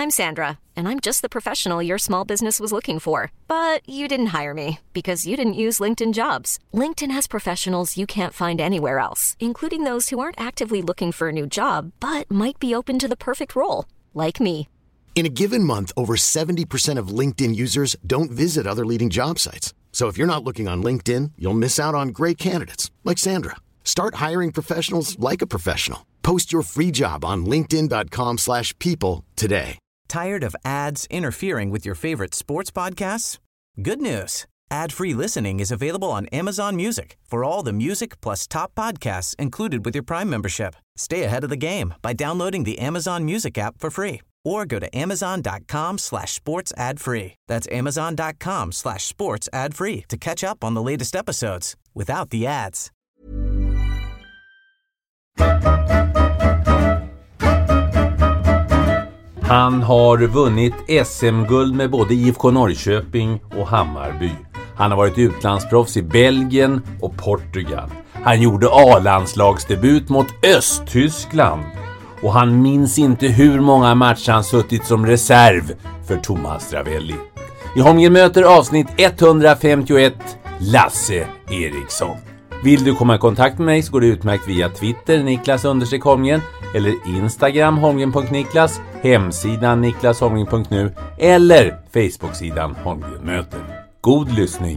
I'm Sandra, and I'm just the professional your small business was looking for. But you didn't hire me because you didn't use LinkedIn Jobs. LinkedIn has professionals you can't find anywhere else, including those who aren't actively looking for a new job, but might be open to the perfect role, like me. In a given month, over 70% of LinkedIn users don't visit other leading job sites. So if you're not looking on LinkedIn, you'll miss out on great candidates like Sandra. Start hiring professionals like a professional. Post your free job on linkedin.com/people today. Tired of ads interfering with your favorite sports podcasts? Good news. Ad-free listening is available on Amazon Music for all the music plus top podcasts included with your Prime membership. Stay ahead of the game by downloading the Amazon Music app for free or go to amazon.com/sports ad free. That's amazon.com/sports ad free to catch up on the latest episodes without the ads. Han har vunnit SM-guld med både IFK Norrköping och Hammarby. Han har varit utlandsproffs i Belgien och Portugal. Han gjorde A-landslagsdebut mot Östtyskland. Och han minns inte hur många matcher han suttit som reserv för Thomas Ravelli. I Holmgren möter avsnitt 151, Lasse Eriksson. Vill du komma i kontakt med mig så går det utmärkt via Twitter, Niklas_Holmgren, eller Instagram, Holmgren.Niklas, hemsidan niklasholmgren.nu eller Facebook-sidan Holmgren möter. God lyssning!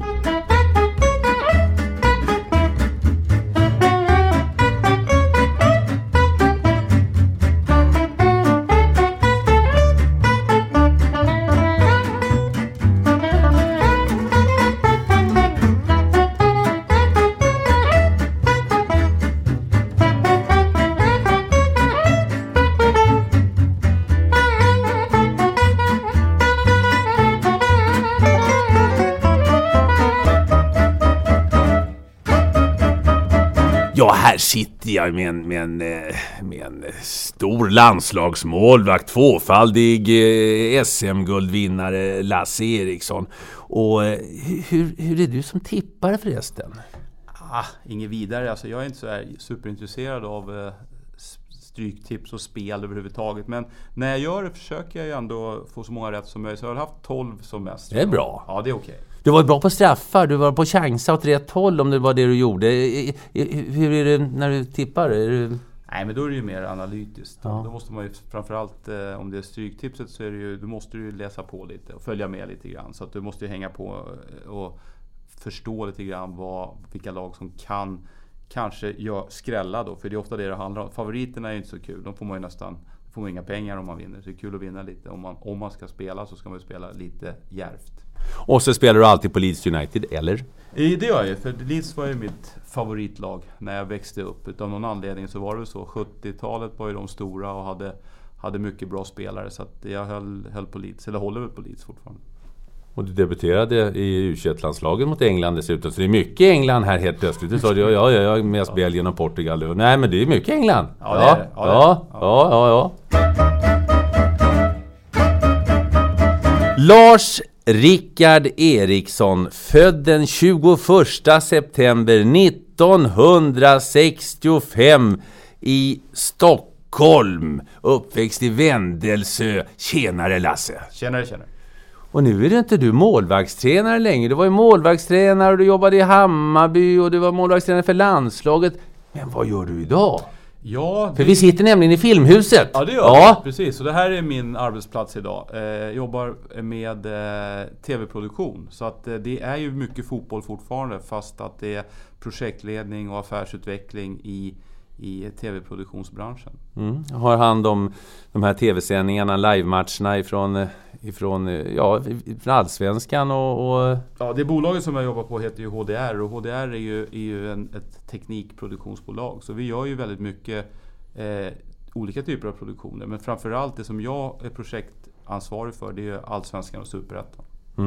Ja, här sitter jag med en stor landslagsmålvakt, tvåfaldig SM-guldvinnare Lasse Eriksson. Och hur är du som tippare förresten? Inget vidare. Alltså, jag är inte så här superintresserad av stryktips och spel överhuvudtaget. Men när jag gör det försöker jag ju ändå få så många rätt som möjligt. Så jag har haft 12 som mest. Det är bra. Ja, det är okej. Du var bra på straffar, du var på chansa åt rätt håll om det var det du gjorde. Hur är det när du tippar? Nej, men då är det ju mer analytiskt. Ja. Då måste man ju framförallt, om det är stryktipset så är det ju, då måste du ju läsa på lite och följa med lite grann. Så att du måste ju hänga på och förstå lite grann vilka lag som kan kanske skrälla då. För det är ofta det handlar om. Favoriterna är ju inte så kul. De får man ju får man inga pengar om man vinner. Så det är kul att vinna lite. Om man ska spela så ska man ju spela lite djärvt. Och så spelar du alltid på Leeds United, eller? Det gör jag ju, för Leeds var ju mitt favoritlag när jag växte upp. Utav någon anledning så var det så. 70-talet var ju de stora och hade mycket bra spelare. Så att jag höll på Leeds, eller håller väl på Leeds fortfarande. Och du debuterade i U21-landslaget mot England dessutom. Så det är mycket England här helt plötsligt. Du sa att jag är mest Belgien och Portugal. Nej, men det är mycket England. Ja, det är det. Ja. Lars Rickard Eriksson, född den 21 september 1965 i Stockholm. Uppväxt i Vändelsö. Tjenare Lasse. Tjenare. Och nu är det inte du målvaktstränare längre. Du var ju målvaktstränare och du jobbade i Hammarby och du var målvaktstränare för landslaget. Men vad gör du idag? Ja, för vi sitter nämligen i Filmhuset. Ja, det gör vi. Precis. Så det här är min arbetsplats idag. Jag jobbar med tv-produktion. Så att det är ju mycket fotboll fortfarande. Fast att det är projektledning och affärsutveckling i tv-produktionsbranschen. Jag har hand om de här tv-sändningarna, live-matcherna ifrån Allsvenskan och... Ja, det bolaget som jag jobbar på heter ju HDR. Och HDR är ju ett teknikproduktionsbolag. Så vi gör ju väldigt mycket olika typer av produktioner. Men framförallt det som jag är projektansvarig för, det är Allsvenskan och Superettan.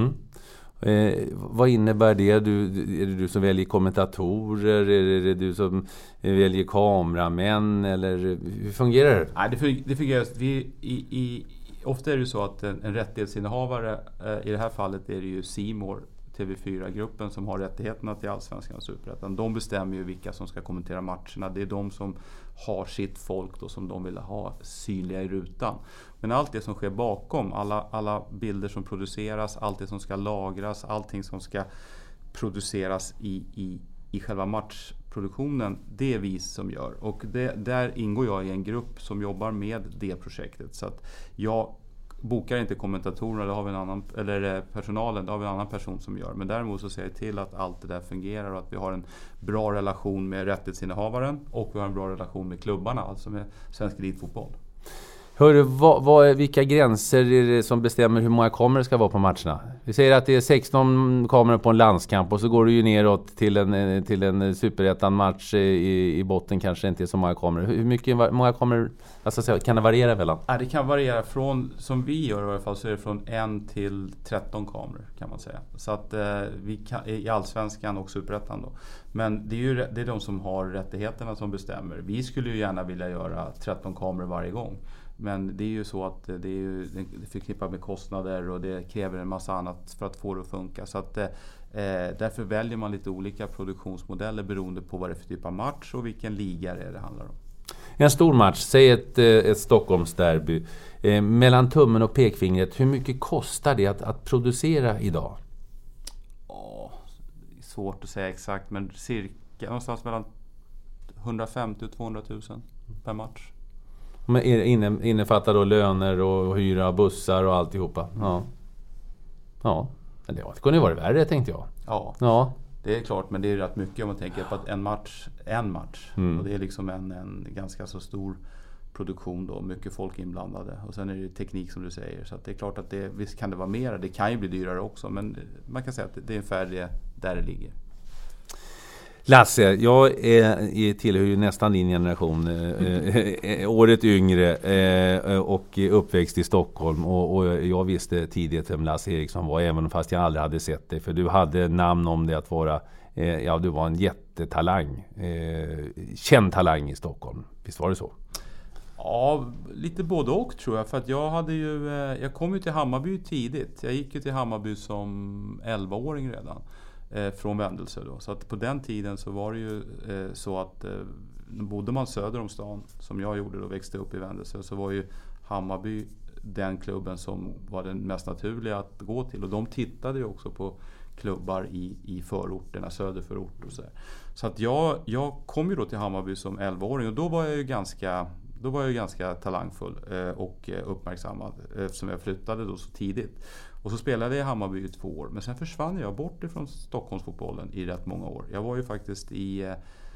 Vad innebär det? Är det du som väljer kommentatorer? Är det du som väljer kameramän? Eller hur fungerar det? Nej, det fungerar. Ofta är det så att en rättighetsinnehavare, i det här fallet är det ju C More TV4-gruppen som har rättigheterna till Allsvenskan och Superettan. De bestämmer ju vilka som ska kommentera matcherna. Det är de som har sitt folk då, som de vill ha synliga i rutan. Men allt det som sker bakom, alla bilder som produceras, allt det som ska lagras, allting som ska produceras i själva matchproduktionen, det är vi som gör. Och där ingår jag i en grupp som jobbar med det projektet. Så att jag bokar inte kommentatorerna, det har vi en annan, eller personalen, det har vi en annan person som gör. Men däremot så ser jag till att allt det där fungerar och att vi har en bra relation med rättighetsinnehavaren och vi har en bra relation med klubbarna, alltså med Svensk Elitfotboll. Hörru, vilka gränser är det som bestämmer hur många kameror ska vara på matcherna? Vi säger att det är 16 kameror på en landskamp och så går det ju neråt till en superettan-match i botten, kanske inte är så många kameror. Många kameror, alltså, kan det variera mellan? Ja, det kan variera från, som vi gör i alla fall, så är det från 1 till 13 kameror kan man säga. Så att vi kan, i Allsvenskan och Superettan då. Men det är de som har rättigheterna som bestämmer. Vi skulle ju gärna vilja göra 13 kameror varje gång. Men det är ju så att det är förknippat med kostnader och det kräver en massa annat för att få det att funka. Så att därför väljer man lite olika produktionsmodeller beroende på vad det är för typ av match och vilken liga det handlar om. En stor match, säg ett Stockholmsderby. Mellan tummen och pekfingret, hur mycket kostar det att producera idag? Det är svårt att säga exakt, men cirka någonstans mellan 150 och 200 000 per match. Men innefattar då löner och hyra av bussar och alltihopa. Ja. Men det kunde ju vara värre, tänkte jag. Ja. Det är klart, men det är rätt mycket om man tänker på att en match. Och det är liksom en ganska så stor produktion då, mycket folk inblandade. Och sen är det teknik som du säger. Så att det är klart att visst kan det vara mer. Det kan ju bli dyrare också, men man kan säga att det är ungefär där det ligger. Lasse, jag tillhör ju nästan din generation, året yngre och uppväxt i Stockholm och jag visste tidigt vem Lasse Eriksson var, även fast jag aldrig hade sett det, för du hade namn om det att vara, du var en jättetalang, känd talang i Stockholm, visst var det så? Ja, lite både och tror jag, för att jag kom ju till Hammarby tidigt, jag gick ju till Hammarby som 11-åring redan. Från Vändelse då. Så att på den tiden så var det ju så att bodde man söder om stan, som jag gjorde då, växte upp i Vändelse, så var ju Hammarby den klubben som var den mest naturliga att gå till. Och de tittade ju också på klubbar i förorterna, söderförort och så där. Så att jag kom ju då till Hammarby som 11-åring och då var jag ju ganska talangfull och uppmärksammad eftersom jag flyttade då så tidigt. Och så spelade jag i Hammarby i 2 år. Men sen försvann jag bort ifrån Stockholmsfotbollen i rätt många år. Jag var ju faktiskt i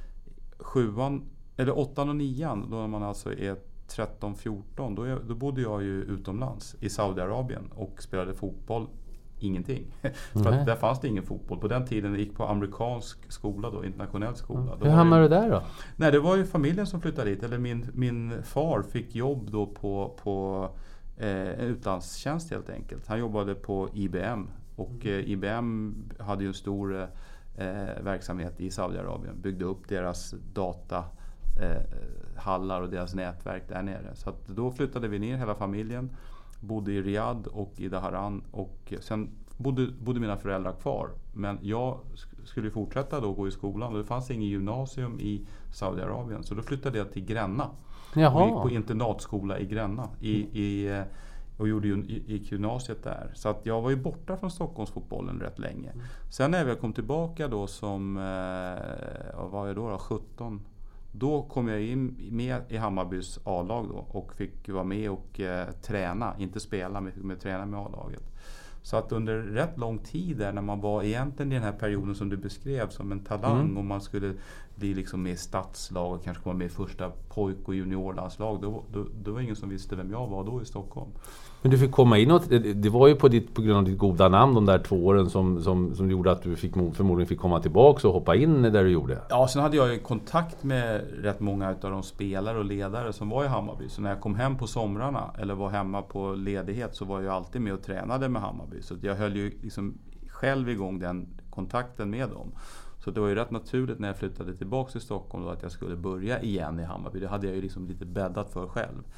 8:an och 9:an, då man alltså är 13-14. Då bodde jag ju utomlands i Saudiarabien och spelade fotboll. Ingenting. För att där fanns det ingen fotboll. På den tiden jag gick på amerikansk skola då, internationell skola. Hur hamnade du där då? Nej, det var ju familjen som flyttade dit. Eller min far fick jobb då på utlandstjänst helt enkelt. Han jobbade på IBM och IBM hade ju en stor verksamhet i Saudiarabien. Byggde upp deras datahallar och deras nätverk där nere. Så att då flyttade vi ner hela familjen. Bodde i Riyadh och i Dhahran och sen bodde mina föräldrar kvar. Men jag skulle fortsätta då gå i skolan och det fanns ingen gymnasium i Saudiarabien. Så då flyttade jag till Gränna. Jaha. Och gick på internatskola i Gränna och gick gymnasiet där. Så att jag var ju borta från Stockholmsfotbollen rätt länge. Sen när jag kom tillbaka då som, vad var jag då, 17. Då kom jag in med i Hammarbys A-lag då och fick vara med och träna, inte spela, men träna med A-laget. Så att under rätt lång tid där, när man var egentligen i den här perioden som du beskrev som en talang och man skulle bli liksom med i stadslag och kanske komma med i första pojk- och juniorlandslag, då var ingen som visste vem jag var då i Stockholm. Men du fick komma in, det var ju på grund av ditt goda namn de där 2 åren som gjorde att du förmodligen fick komma tillbaka och hoppa in där du gjorde. Ja, sen hade jag ju kontakt med rätt många av de spelare och ledare som var i Hammarby. Så när jag kom hem på somrarna eller var hemma på ledighet så var jag alltid med och tränade med Hammarby. Så jag höll ju liksom själv igång den kontakten med dem. Så det var ju rätt naturligt när jag flyttade tillbaka till Stockholm då, att jag skulle börja igen i Hammarby. Det hade jag ju liksom lite bäddat för själv.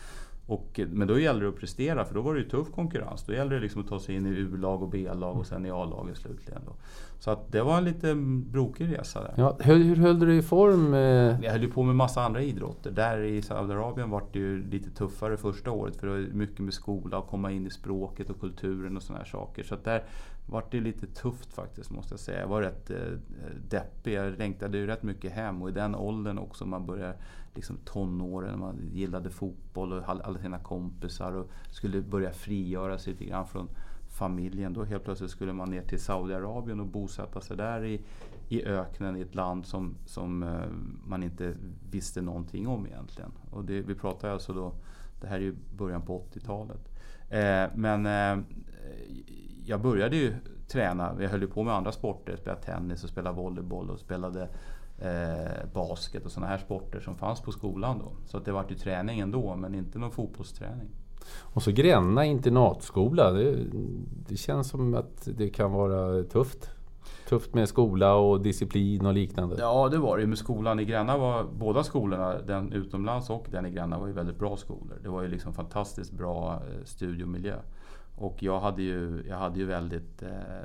Men då gäller det att prestera, för då var det ju tuff konkurrens. Då gäller det liksom att ta sig in i U-lag och B-lag och sen i A-laget slutligen då. Så att det var en lite brokig resa där. Ja, hur höll du dig i form? Jag höll ju på med massa andra idrotter. Där i Saudiarabien var det ju lite tuffare första året, för det var mycket med skola och komma in i språket och kulturen och såna här saker. Så att där var det lite tufft faktiskt, måste jag säga. Jag var rätt deppig. Jag längtade ju rätt mycket hem, och i den åldern också, man började liksom tonåren, man gillade fotboll och alla sina kompisar och skulle börja frigöra sig lite grann från familjen. Då helt plötsligt skulle man ner till Saudiarabien och bosätta sig där i öknen, i ett land som man inte visste någonting om egentligen. Och vi pratar alltså då, det här är ju början på 80-talet. Men jag började ju träna, jag höll ju på med andra sporter, spelade tennis och spelade volleyboll och spelade basket och såna här sporter som fanns på skolan då. Så att det var ju träning ändå, men inte någon fotbollsträning. Och så Gränna internatskola, det känns som att det kan vara tufft. Tufft med skola och disciplin och liknande. Ja, det var det. Med skolan i Gränna var båda skolorna, den utomlands och den i Gränna, var ju väldigt bra skolor. Det var ju liksom fantastiskt bra studiomiljö. Och jag hade ju väldigt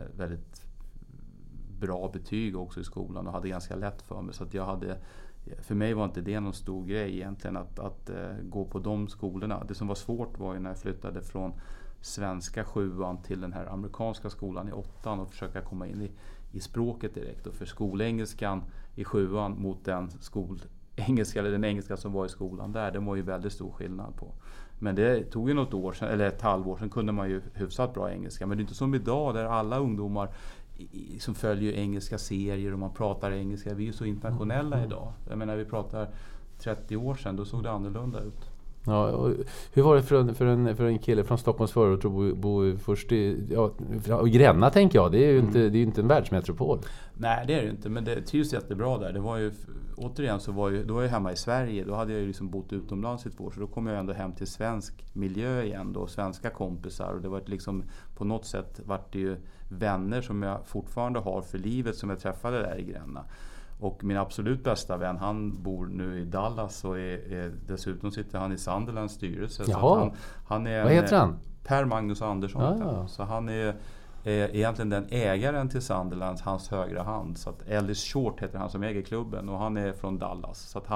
bra betyg också i skolan och hade ganska lätt för mig. Så att för mig var inte det någon stor grej egentligen att gå på de skolorna. Det som var svårt var ju när jag flyttade från svenska 7:an till den här amerikanska skolan i 8:an och försöka komma in i språket direkt. Och för skolengelskan i 7:an mot den skolengelska eller den engelska som var i skolan där, det var ju väldigt stor skillnad på. Men det tog ju något år sedan, eller ett halvår sedan kunde man ju hyfsat bra engelska. Men det är inte som idag där alla ungdomar som följer engelska serier och man pratar engelska. Vi är ju så internationella idag. Jag menar, vi pratar 30 år sedan, då såg det annorlunda ut. Ja, och hur var det för en kille från Stockholms förort att bo först i Gränna, tänker jag. Det är ju inte en världsmetropol. Nej, det är det inte, men det trivs jättebra där. Det var ju, återigen så då var jag hemma i Sverige. Då hade jag ju liksom bott utomlands i 2 år, så då kom jag ändå hem till svensk miljö igen då, svenska kompisar. Och det var liksom, på något sätt vart det ju vänner som jag fortfarande har för livet som jag träffade där i Gränna. Och min absolut bästa vän, han bor nu i Dallas och dessutom sitter han i Sunderlands styrelse. Jaha. Så han är vad heter han? Per Magnus Andersson. Ja. Så han är egentligen den ägaren till Sunderlands, hans högra hand. Så att Ellis Short heter han som äger klubben, och han är från Dallas. Så att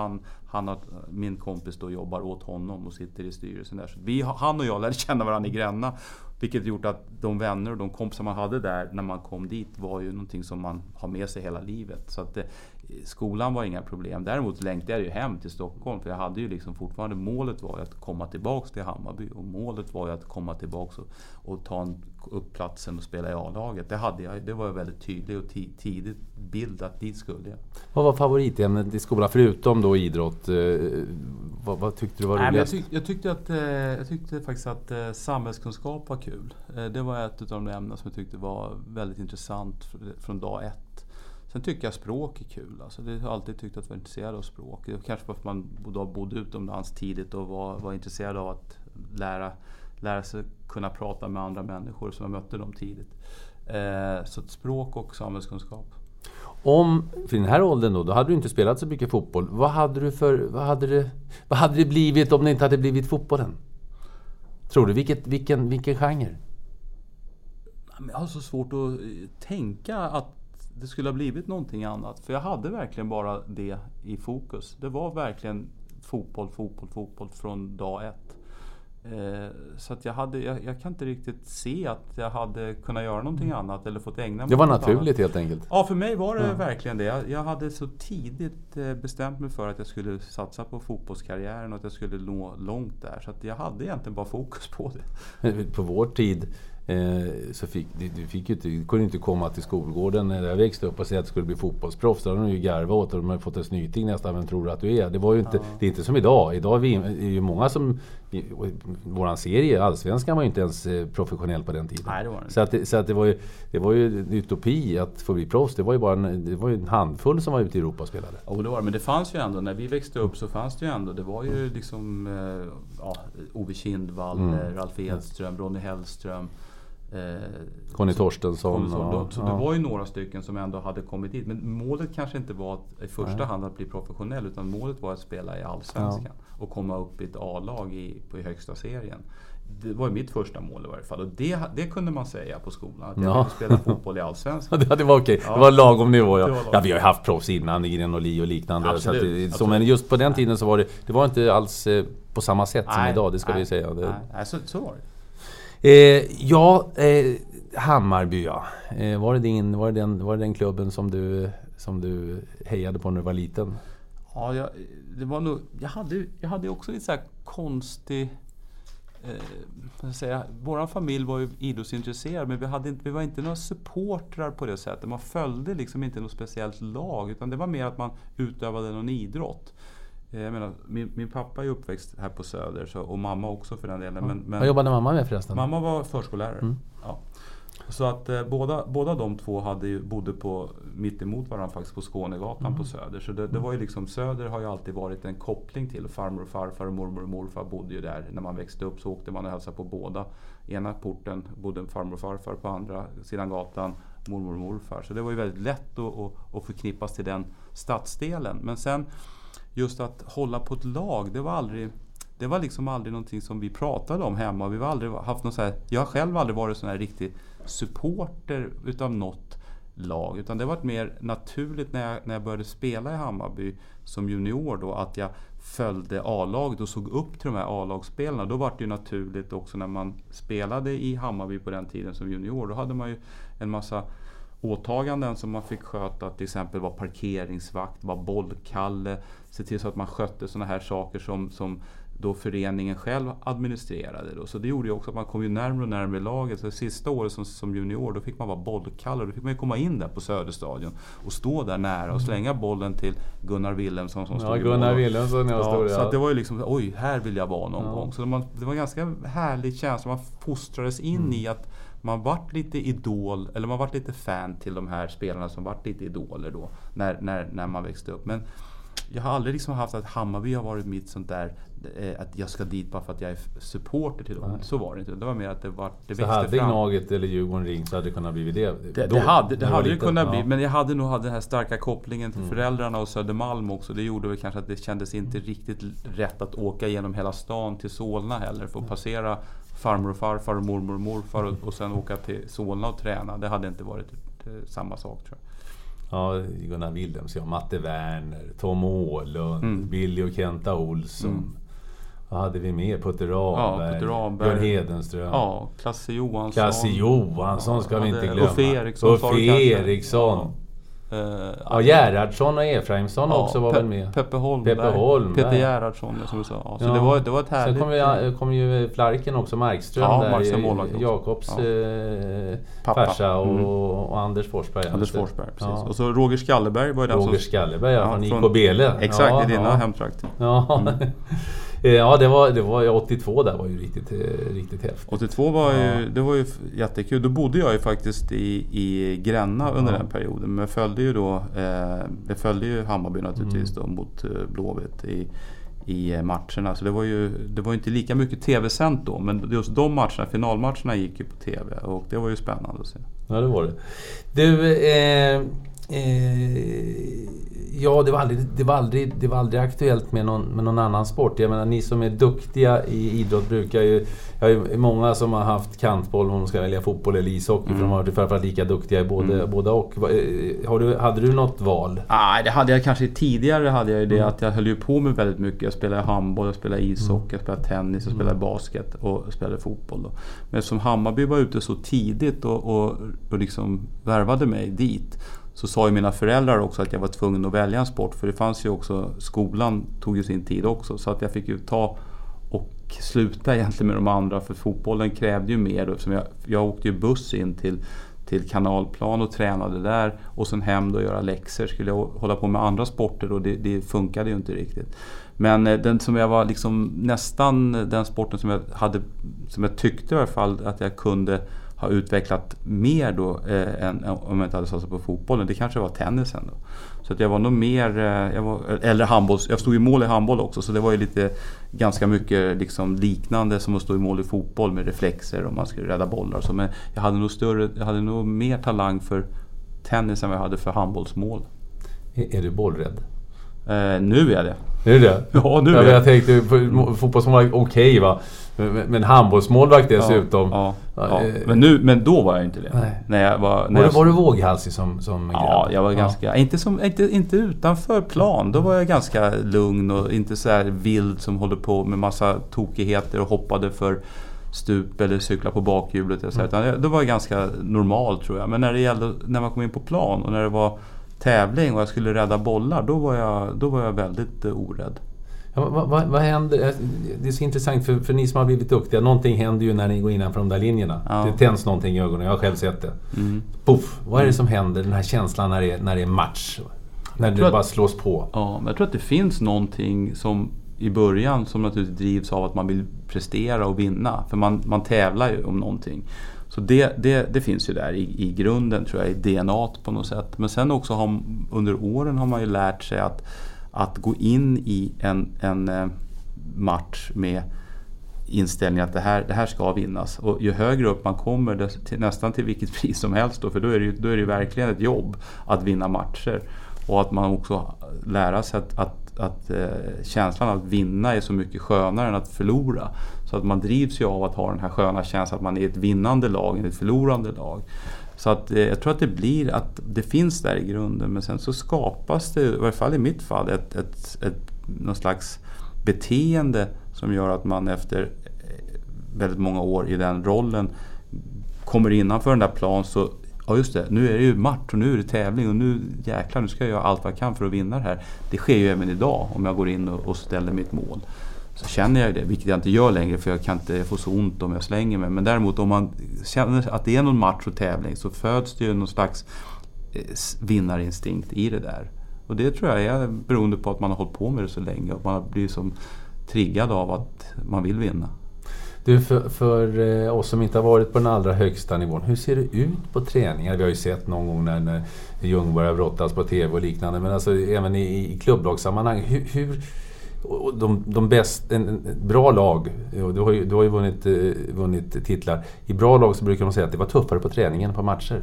min kompis då jobbar åt honom och sitter i styrelsen där. Så han och jag lärde känna varandra i Gränna. Vilket gjort att de vänner och de kompisar man hade där när man kom dit var ju någonting som man har med sig hela livet. Så att skolan var inga problem. Däremot längtade jag ju hem till Stockholm, för jag hade ju liksom fortfarande, målet var ju att komma tillbaks till Hammarby, och målet var ju att komma tillbaks och ta upp platsen och spela i A-laget. Det var ju väldigt tydligt och tidigt bild att dit skulle jag. Vad var favoritämnet i skolan förutom då idrott? Vad tyckte du var roligast? Jag tyckte faktiskt att samhällskunskap var kul. Det var ett av de ämnen som jag tyckte var väldigt intressant från dag 1. Sen tycker jag språk är kul. Alltså det har jag alltid tyckt att vara intresserad av språk. Kanske för att man bodde utomlands tidigt och var intresserad av att lära sig kunna prata med andra människor, som jag mötte dem tidigt. Så språk och samhällskunskap. För den här åldern då hade du inte spelat så mycket fotboll. Vad hade det blivit om det inte hade blivit fotbollen? Tror du, vilken genre? Jag har så svårt att tänka att det skulle ha blivit någonting annat. För jag hade verkligen bara det i fokus. Det var verkligen fotboll från dag 1. Så att jag kan inte riktigt se att jag hade kunnat göra någonting annat eller fått ägna mig. Det var naturligt helt enkelt. Ja, för mig var det verkligen det. Jag hade så tidigt bestämt mig för att jag skulle satsa på fotbollskarriären och att jag skulle nå långt där. Så att jag hade egentligen bara fokus på det. På vår tid så du kunde inte komma till skolgården när jag växte upp och säga att det skulle bli fotbollsproffs. Då hade de ju garva åt och de hade fått en snyting nästan. Vem tror du att du är? Det var ju inte, det är inte som idag. Idag är ju många som, våran serie, Allsvenskan, var ju inte ens professionell på den tiden. Nej, det var det. Så att det var ju en utopi att få bli proffs. Det var ju bara en handfull som var ute i Europa och spelade. Ja, det var, men det fanns ju ändå, när vi växte upp så fanns det ju ändå, det var ju liksom Ove Kindvall, Ralf Edström, Ronny Hellström, Conny Torstensson. Så det var ju några stycken som ändå hade kommit dit. Men målet kanske inte var i första hand att bli professionell, utan målet var att spela i Allsvenskan och komma upp i ett A-lag i högsta serien. Det var mitt första mål i varje fall. Och det kunde man säga på skolan. Att jag ville spela fotboll i Allsvenskan. Det var okej. Det var lagom nivå. Ja, vi har ju haft proffs innan i Grenoli och liknande. Absolut. Men just på den tiden så var det var inte alls på samma sätt som idag, det ska vi säga. Nej, så var det. Hammarby, var det den klubben som du hejade på när du var liten? Ja, det var nog, jag hade också lite så här konstig, våran familj var ju idrottsintresserad, men vi var inte några supportrar på det sättet. Man följde liksom inte något speciellt lag, utan det var mer att man utövade någon idrott. Jag menar, min pappa är uppväxt här på Söder, och mamma också för den delen. Men vad jobbade mamma med förresten? Mamma var förskollärare. Ja. Så att båda de två bodde på mitt emot varandra faktiskt på Skånegatan på Söder. Så det var ju liksom, Söder har ju alltid varit en koppling till. Farmor och farfar och mormor och morfar bodde ju där. När man växte upp så åkte man och hälsade på båda. Ena porten bodde farmor och farfar, på andra sidan gatan mormor och morfar. Så det var ju väldigt lätt att förknippas till den stadsdelen. Men sen just att hålla på ett lag, det var liksom aldrig någonting som vi pratade om hemma. Vi har aldrig haft någon så här, jag har själv aldrig varit sån här riktig supporter utav något lag, utan det var mer naturligt när jag började spela i Hammarby som junior då, att jag följde A-laget och såg upp till de här A-lagsspelarna. Då var det ju naturligt också när man spelade i Hammarby på den tiden som junior. Då hade man ju en massa åtaganden som man fick sköta, till exempel var parkeringsvakt, var bollkalle, se till så att man skötte såna här saker som då föreningen själv administrerade då. Så det gjorde ju också att man kom ju närmare och närmare laget. Så sista året som junior, då fick man vara bollkalle. Då fick man ju komma in där på Söderstadion och stå där nära och slänga bollen till Gunnar Wilhelmsson som stod i Gunnar Wilhelmsson, så att det var ju liksom, oj, här vill jag vara någon gång. Så det var en ganska härlig känsla. Man fostrades in i att man vart lite idol, eller man vart lite fan till de här spelarna som vart lite idoler då när man växte upp. Men jag har aldrig liksom haft att Hammarby har varit mitt sånt där, att jag ska dit bara för att jag är supporter till dem. Så var det inte. Det var mer att det växte fram. Så hade Gnaget eller Djurgården ringt så hade det kunnat bli det hade det kunnat bli. Men jag hade nog den här starka kopplingen till föräldrarna och Södermalm också. Det gjorde väl kanske att det kändes inte riktigt rätt att åka genom hela stan till Solna heller. För att passera farmor och farfar och mormor och morfar och sen åka till Solna och träna. Det hade inte varit samma sak, tror jag. Ja, Gunnar Wilhelms, Matte Werner, Tom Åhlund, Billy och Kenta Olsson. Vad hade vi mer? Putte Ramberg, Björn Hedenström. Ja, Klasse Johansson ska vi inte glömma. Uffe Eriksson. Gerhardsson och Efraimsson också var väl med. Peppe Holm, Peter Gerhardsson som du sa. Så det var ett härligt. Sen kom ju Flarken också, Markström där, Jakobs farsa och Anders Forsberg. Precis. Och så Roger Skalleberg var ju den Roger Skalleberg från IK Bele. Exakt, i dina hemtrakter. Ja, det var 82 där, var ju riktigt häftigt. 82 det var ju jättekul. Då bodde jag ju faktiskt i Gränna under den perioden. Men jag följde ju Hammarby naturligtvis då mot Blåvitt i matcherna. Så det var inte lika mycket tv-sänt då, men just de matcherna, finalmatcherna gick ju på tv och det var ju spännande att se. Ja, det var det. Du, ja, det var aldrig aktuellt med någon annan sport. Jag menar, ni som är duktiga i idrott brukar ju, jag har många som har haft kantboll om de ska välja fotboll eller ishockey, för de har varit framförallt lika duktiga i båda och. Hade du något val? Nej, det hade jag kanske tidigare, hade jag ju det att jag höll ju på med väldigt mycket. Jag spelade handboll, jag spelade ishockey, jag spelade tennis, jag spelade basket och spelade fotboll då. Men som Hammarby var ute så tidigt och liksom värvade mig dit, så sa ju mina föräldrar också att jag var tvungen att välja en sport, för det fanns ju också, skolan tog ju sin tid också, så att jag fick ju ta och sluta egentligen med de andra, för fotbollen krävde ju mer då, som jag åkte ju buss in till Kanalplan och tränade där, och sen hem då och göra läxor. Skulle jag hålla på med andra sporter och det funkade ju inte riktigt. Men den som jag var liksom nästan den sporten som jag tyckte i alla fall att jag kunde har utvecklat mer då än om jag inte hade satsat på fotbollen. Det kanske var tennisen då. Så att jag var nog mer, eller handboll. Jag stod i mål i handboll också, så det var ju lite ganska mycket liksom liknande som att stå i mål i fotboll med reflexer och man skulle rädda bollar och så. Men jag hade nog mer talang för tennis än vad jag hade för handbollsmål. Är du bollrädd? Nu är det. Är det? Ja, nu är det. Jag tänkte fotbollsmål okej, va? Men handbollsmålvakt dessutom. Ja. Men då var jag inte det. Nej. Var du våghalsig som ja, jag var ganska inte utanför plan. Då var jag ganska lugn och inte så här vild som håller på med massa tokigheter och hoppade för stup eller cykla på bakhjulet utan då var jag ganska normal, tror jag. Men när man kom in på plan och när det var tävling och jag skulle rädda bollar, då var jag väldigt orädd. Ja, vad händer? Det är så intressant för ni som har blivit duktiga. Någonting händer ju när ni går innanför de där linjerna. Ja. Det tänds någonting i ögonen. Jag har själv sett det. Puff! Vad är det som händer? Den här känslan när det är match? När det bara slås på. Ja, men jag tror att det finns någonting som i början som naturligtvis drivs av att man vill prestera och vinna. För man tävlar ju om någonting. Så det finns ju där i grunden, tror jag, i DNA på något sätt. Men sen också under åren har man ju lärt sig att gå in i en match med inställning att det här ska vinnas. Och ju högre upp man kommer nästan till vilket pris som helst då, för då är det verkligen ett jobb att vinna matcher. Och att man också lär sig att känslan av att vinna är så mycket skönare än att förlora. Så att man drivs ju av att ha den här sköna känslan att man är ett vinnande lag än ett förlorande lag. Så att jag tror att det blir att det finns där i grunden, men sen så skapas det, i varje fall i mitt fall, någon slags beteende som gör att man efter väldigt många år i den rollen kommer innanför den där plan, så ja just det, nu är det ju match och nu är det tävling och nu jäklar, nu ska jag göra allt vad jag kan för att vinna det här. Det sker ju även idag om jag går in och ställer mitt mål. Så känner jag det, vilket jag inte gör längre för jag kan inte få så ont om jag slänger mig. Men däremot om man känner att det är någon match och tävling så föds det ju någon slags vinnarinstinkt i det där. Och det tror jag är beroende på att man har hållit på med det så länge och man har blivit som triggad av att man vill vinna. Du, för oss som inte har varit på den allra högsta nivån, hur ser det ut på träningar? Vi har ju sett någon gång när Ljung börjar brottas på tv och liknande, men alltså även i klubblagssammanhang, hur de bästa, en bra lag, du har ju vunnit titlar. I bra lag så brukar de säga att det var tuffare på träningen på matcher.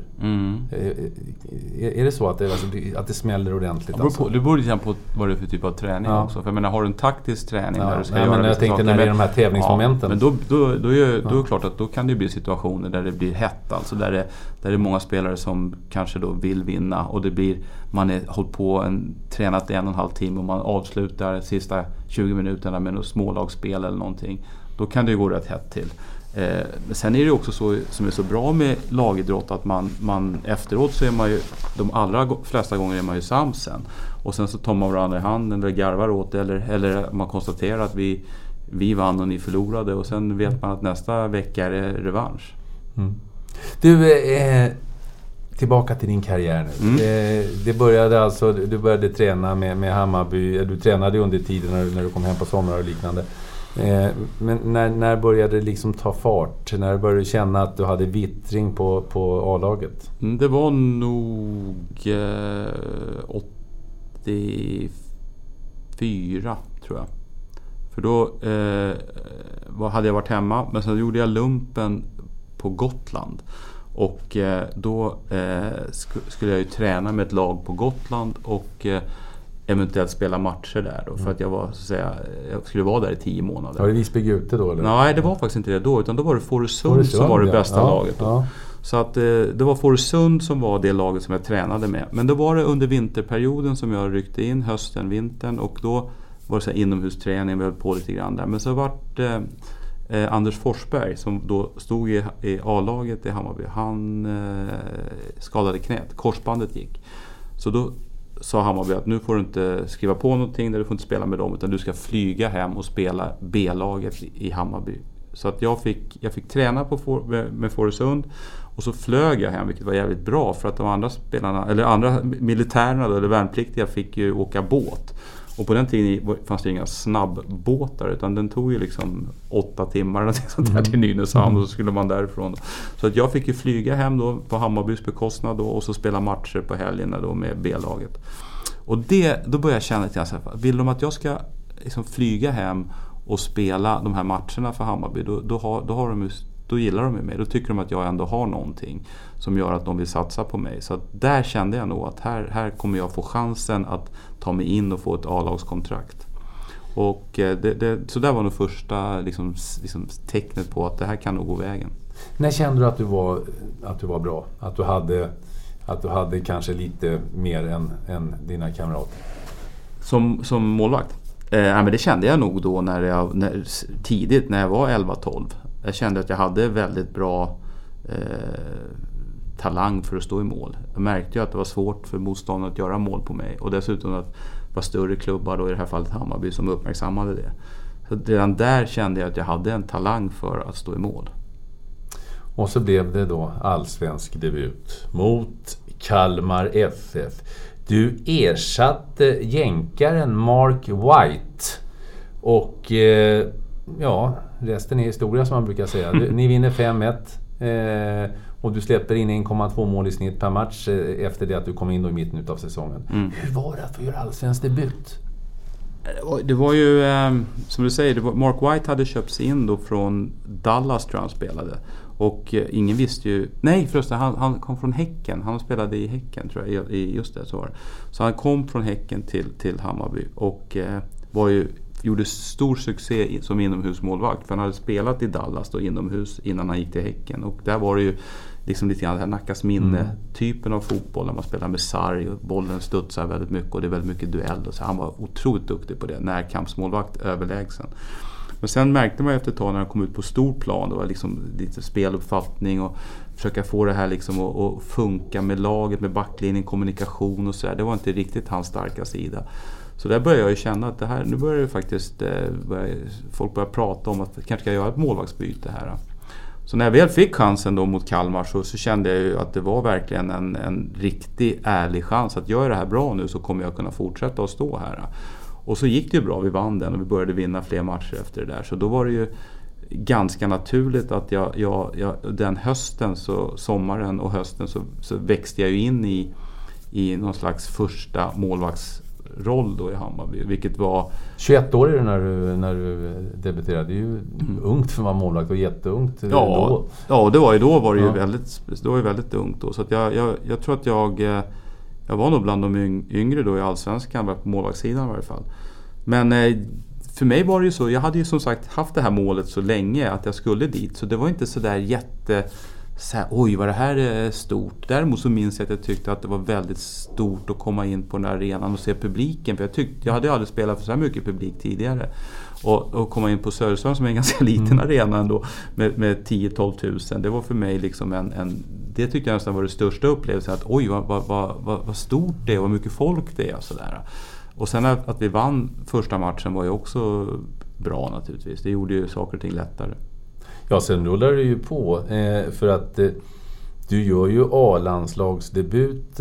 Är det så att det smäller ordentligt? Det beror lite på vad det är för typ av träning också. För jag menar, har du en taktisk träning där du ska göra men jag tänkte när det är de här tävlingsmomenten. Men då är det klart att då kan det bli situationer där det blir hett. Alltså där det är många spelare som kanske då vill vinna och man är hållit på tränat 1,5 timme och man avslutar sista 20 minuterna med något smålagsspel eller någonting. Då kan det ju gå rätt hett till. Men sen är det också så som är så bra med lagidrott att man efteråt så är man ju, de allra flesta gånger är man ju sams sen. Och sen så tar man varandra i handen eller garvar åt eller man konstaterar att vi vann och ni förlorade och sen vet man att nästa vecka är det revansch. Du, tillbaka till din karriär nu. Det började alltså, du började träna med Hammarby. Du tränade under tiden när du kom hem på sommar och liknande. Men när började det liksom ta fart? När började du känna att du hade vittring på A-laget? Det var nog 84 tror jag. För då hade jag varit hemma, men sen gjorde jag lumpen på Gotland. Och då skulle jag ju träna med ett lag på Gotland och eventuellt spela matcher där då, för att jag skulle vara där i 10 månader. Var det Visby Gute då? Eller? Nej, det var faktiskt inte det då, utan då var det Fårösund som var det bästa laget då. Ja. Så att det var Fårösund som var det laget som jag tränade med. Men då var det under vinterperioden som jag ryckte in, hösten, vintern, och då var det så här inomhusträning, vi höll på lite grann där. Men så vart Anders Forsberg som då stod i A-laget i Hammarby, han skadade knät, korsbandet gick. Så då sa Hammarby att nu får du inte skriva på någonting, du får inte spela med dem, utan du ska flyga hem och spela B-laget i Hammarby. Så att jag fick träna med Fårösund och så flög jag hem, vilket var jävligt bra för att de andra spelarna, eller andra militärerna eller värnpliktiga fick ju åka båt. Och på den tiden fanns det inga snabbbåtar, utan den tog ju liksom 8 timmar eller sånt där till Nynäshamn, och så skulle man därifrån. Så att jag fick ju flyga hem då på Hammarbys bekostnad då, och så spela matcher på helgerna då med B-laget. Och då började jag känna att vill de att jag ska liksom flyga hem och spela de här matcherna för Hammarby, då gillar de mig. Då tycker de att jag ändå har någonting som gör att de vill satsa på mig. Så att där kände jag nog att här kommer jag få chansen att ta mig in och få ett A-lagskontrakt. Och så där var nog första liksom tecknet på att det här kan nog gå vägen. När kände du att du var bra? Att du hade kanske lite mer än dina kamrater? Som målvakt? Men det kände jag nog då tidigt när jag var 11-12. Jag kände att jag hade väldigt bra talang för att stå i mål. Jag märkte ju att det var svårt för motståndaren att göra mål på mig. Och dessutom att det var större klubbar, då i det här fallet Hammarby, som uppmärksammade det. Så redan där kände jag att jag hade en talang för att stå i mål. Och så blev det då allsvensk debut mot Kalmar FF. Du ersatte jänkaren Mark White. Och resten är historia, som man brukar säga. Ni vinner 5-1 och du släpper in 1,2 mål i snitt per match efter det att du kom in då i mitten av säsongen. Hur var det att få göra allsvensk debut? Det var ju, som du säger, Mark White hade köpts in då från Dallas, tror jag han spelade. Och ingen visste ju... Nej, förresten, han kom från Häcken. Han spelade i Häcken, tror jag. Just det, så var det. Så han kom från Häcken till Hammarby. Och gjorde stor succé som inomhusmålvakt. För han hade spelat i Dallas då, inomhus, innan han gick till Häcken. Och där var det ju liksom lite grann Nackas minne-typen av fotboll. När man spelar med sarg och bollen studsar väldigt mycket. Och det är väldigt mycket duell. Så han var otroligt duktig på det. Närkampsmålvakt, överlägsen. Men sen märkte man efter ett tag när han kom ut på stor plan, det var liksom lite speluppfattning och försöka få det här liksom att funka med laget, med backlinjen, kommunikation och sådär. Det var inte riktigt hans starka sida. Så där började jag ju känna att nu börjar det faktiskt folk börjar prata om att kanske ska göra ett målvaktsbyte här. Så när jag väl fick chansen då mot Kalmar så kände jag ju att det var verkligen en riktig ärlig chans att göra det här bra nu, så kommer jag kunna fortsätta att stå här. Och så gick det ju bra, vi vann den och vi började vinna fler matcher efter det där. Så då var det ju ganska naturligt att jag den hösten, så sommaren och hösten så växte jag ju in i någon slags första målvaktsroll då i Hammarby, vilket var... 21 år är det när du debuterade. Det är ju ungt för att vara målvakt och jätteungt då. Ja, det var ju då var det ju väldigt ungt då. Så att jag tror att jag var nog bland de yngre då i Allsvenskan, på målvaktssidan i varje fall. Men för mig var det ju så, jag hade ju som sagt haft det här målet så länge att jag skulle dit. Så det var inte så där oj vad det här är stort. Däremot så minns jag att jag tyckte att det var väldigt stort att komma in på den här arenan och se publiken. För jag hade aldrig spelat för så här mycket publik tidigare. Och komma in på Söderström som är en ganska liten arena ändå med 10-12 000. Det var för mig liksom det tyckte jag nästan var det största upplevelsen. Att oj vad stort det är, vad mycket folk det är och sådär. Och sen att vi vann första matchen var ju också bra naturligtvis. Det gjorde ju saker och ting lättare. Ja, sen rullar det ju på för att du gör ju A-landslagsdebut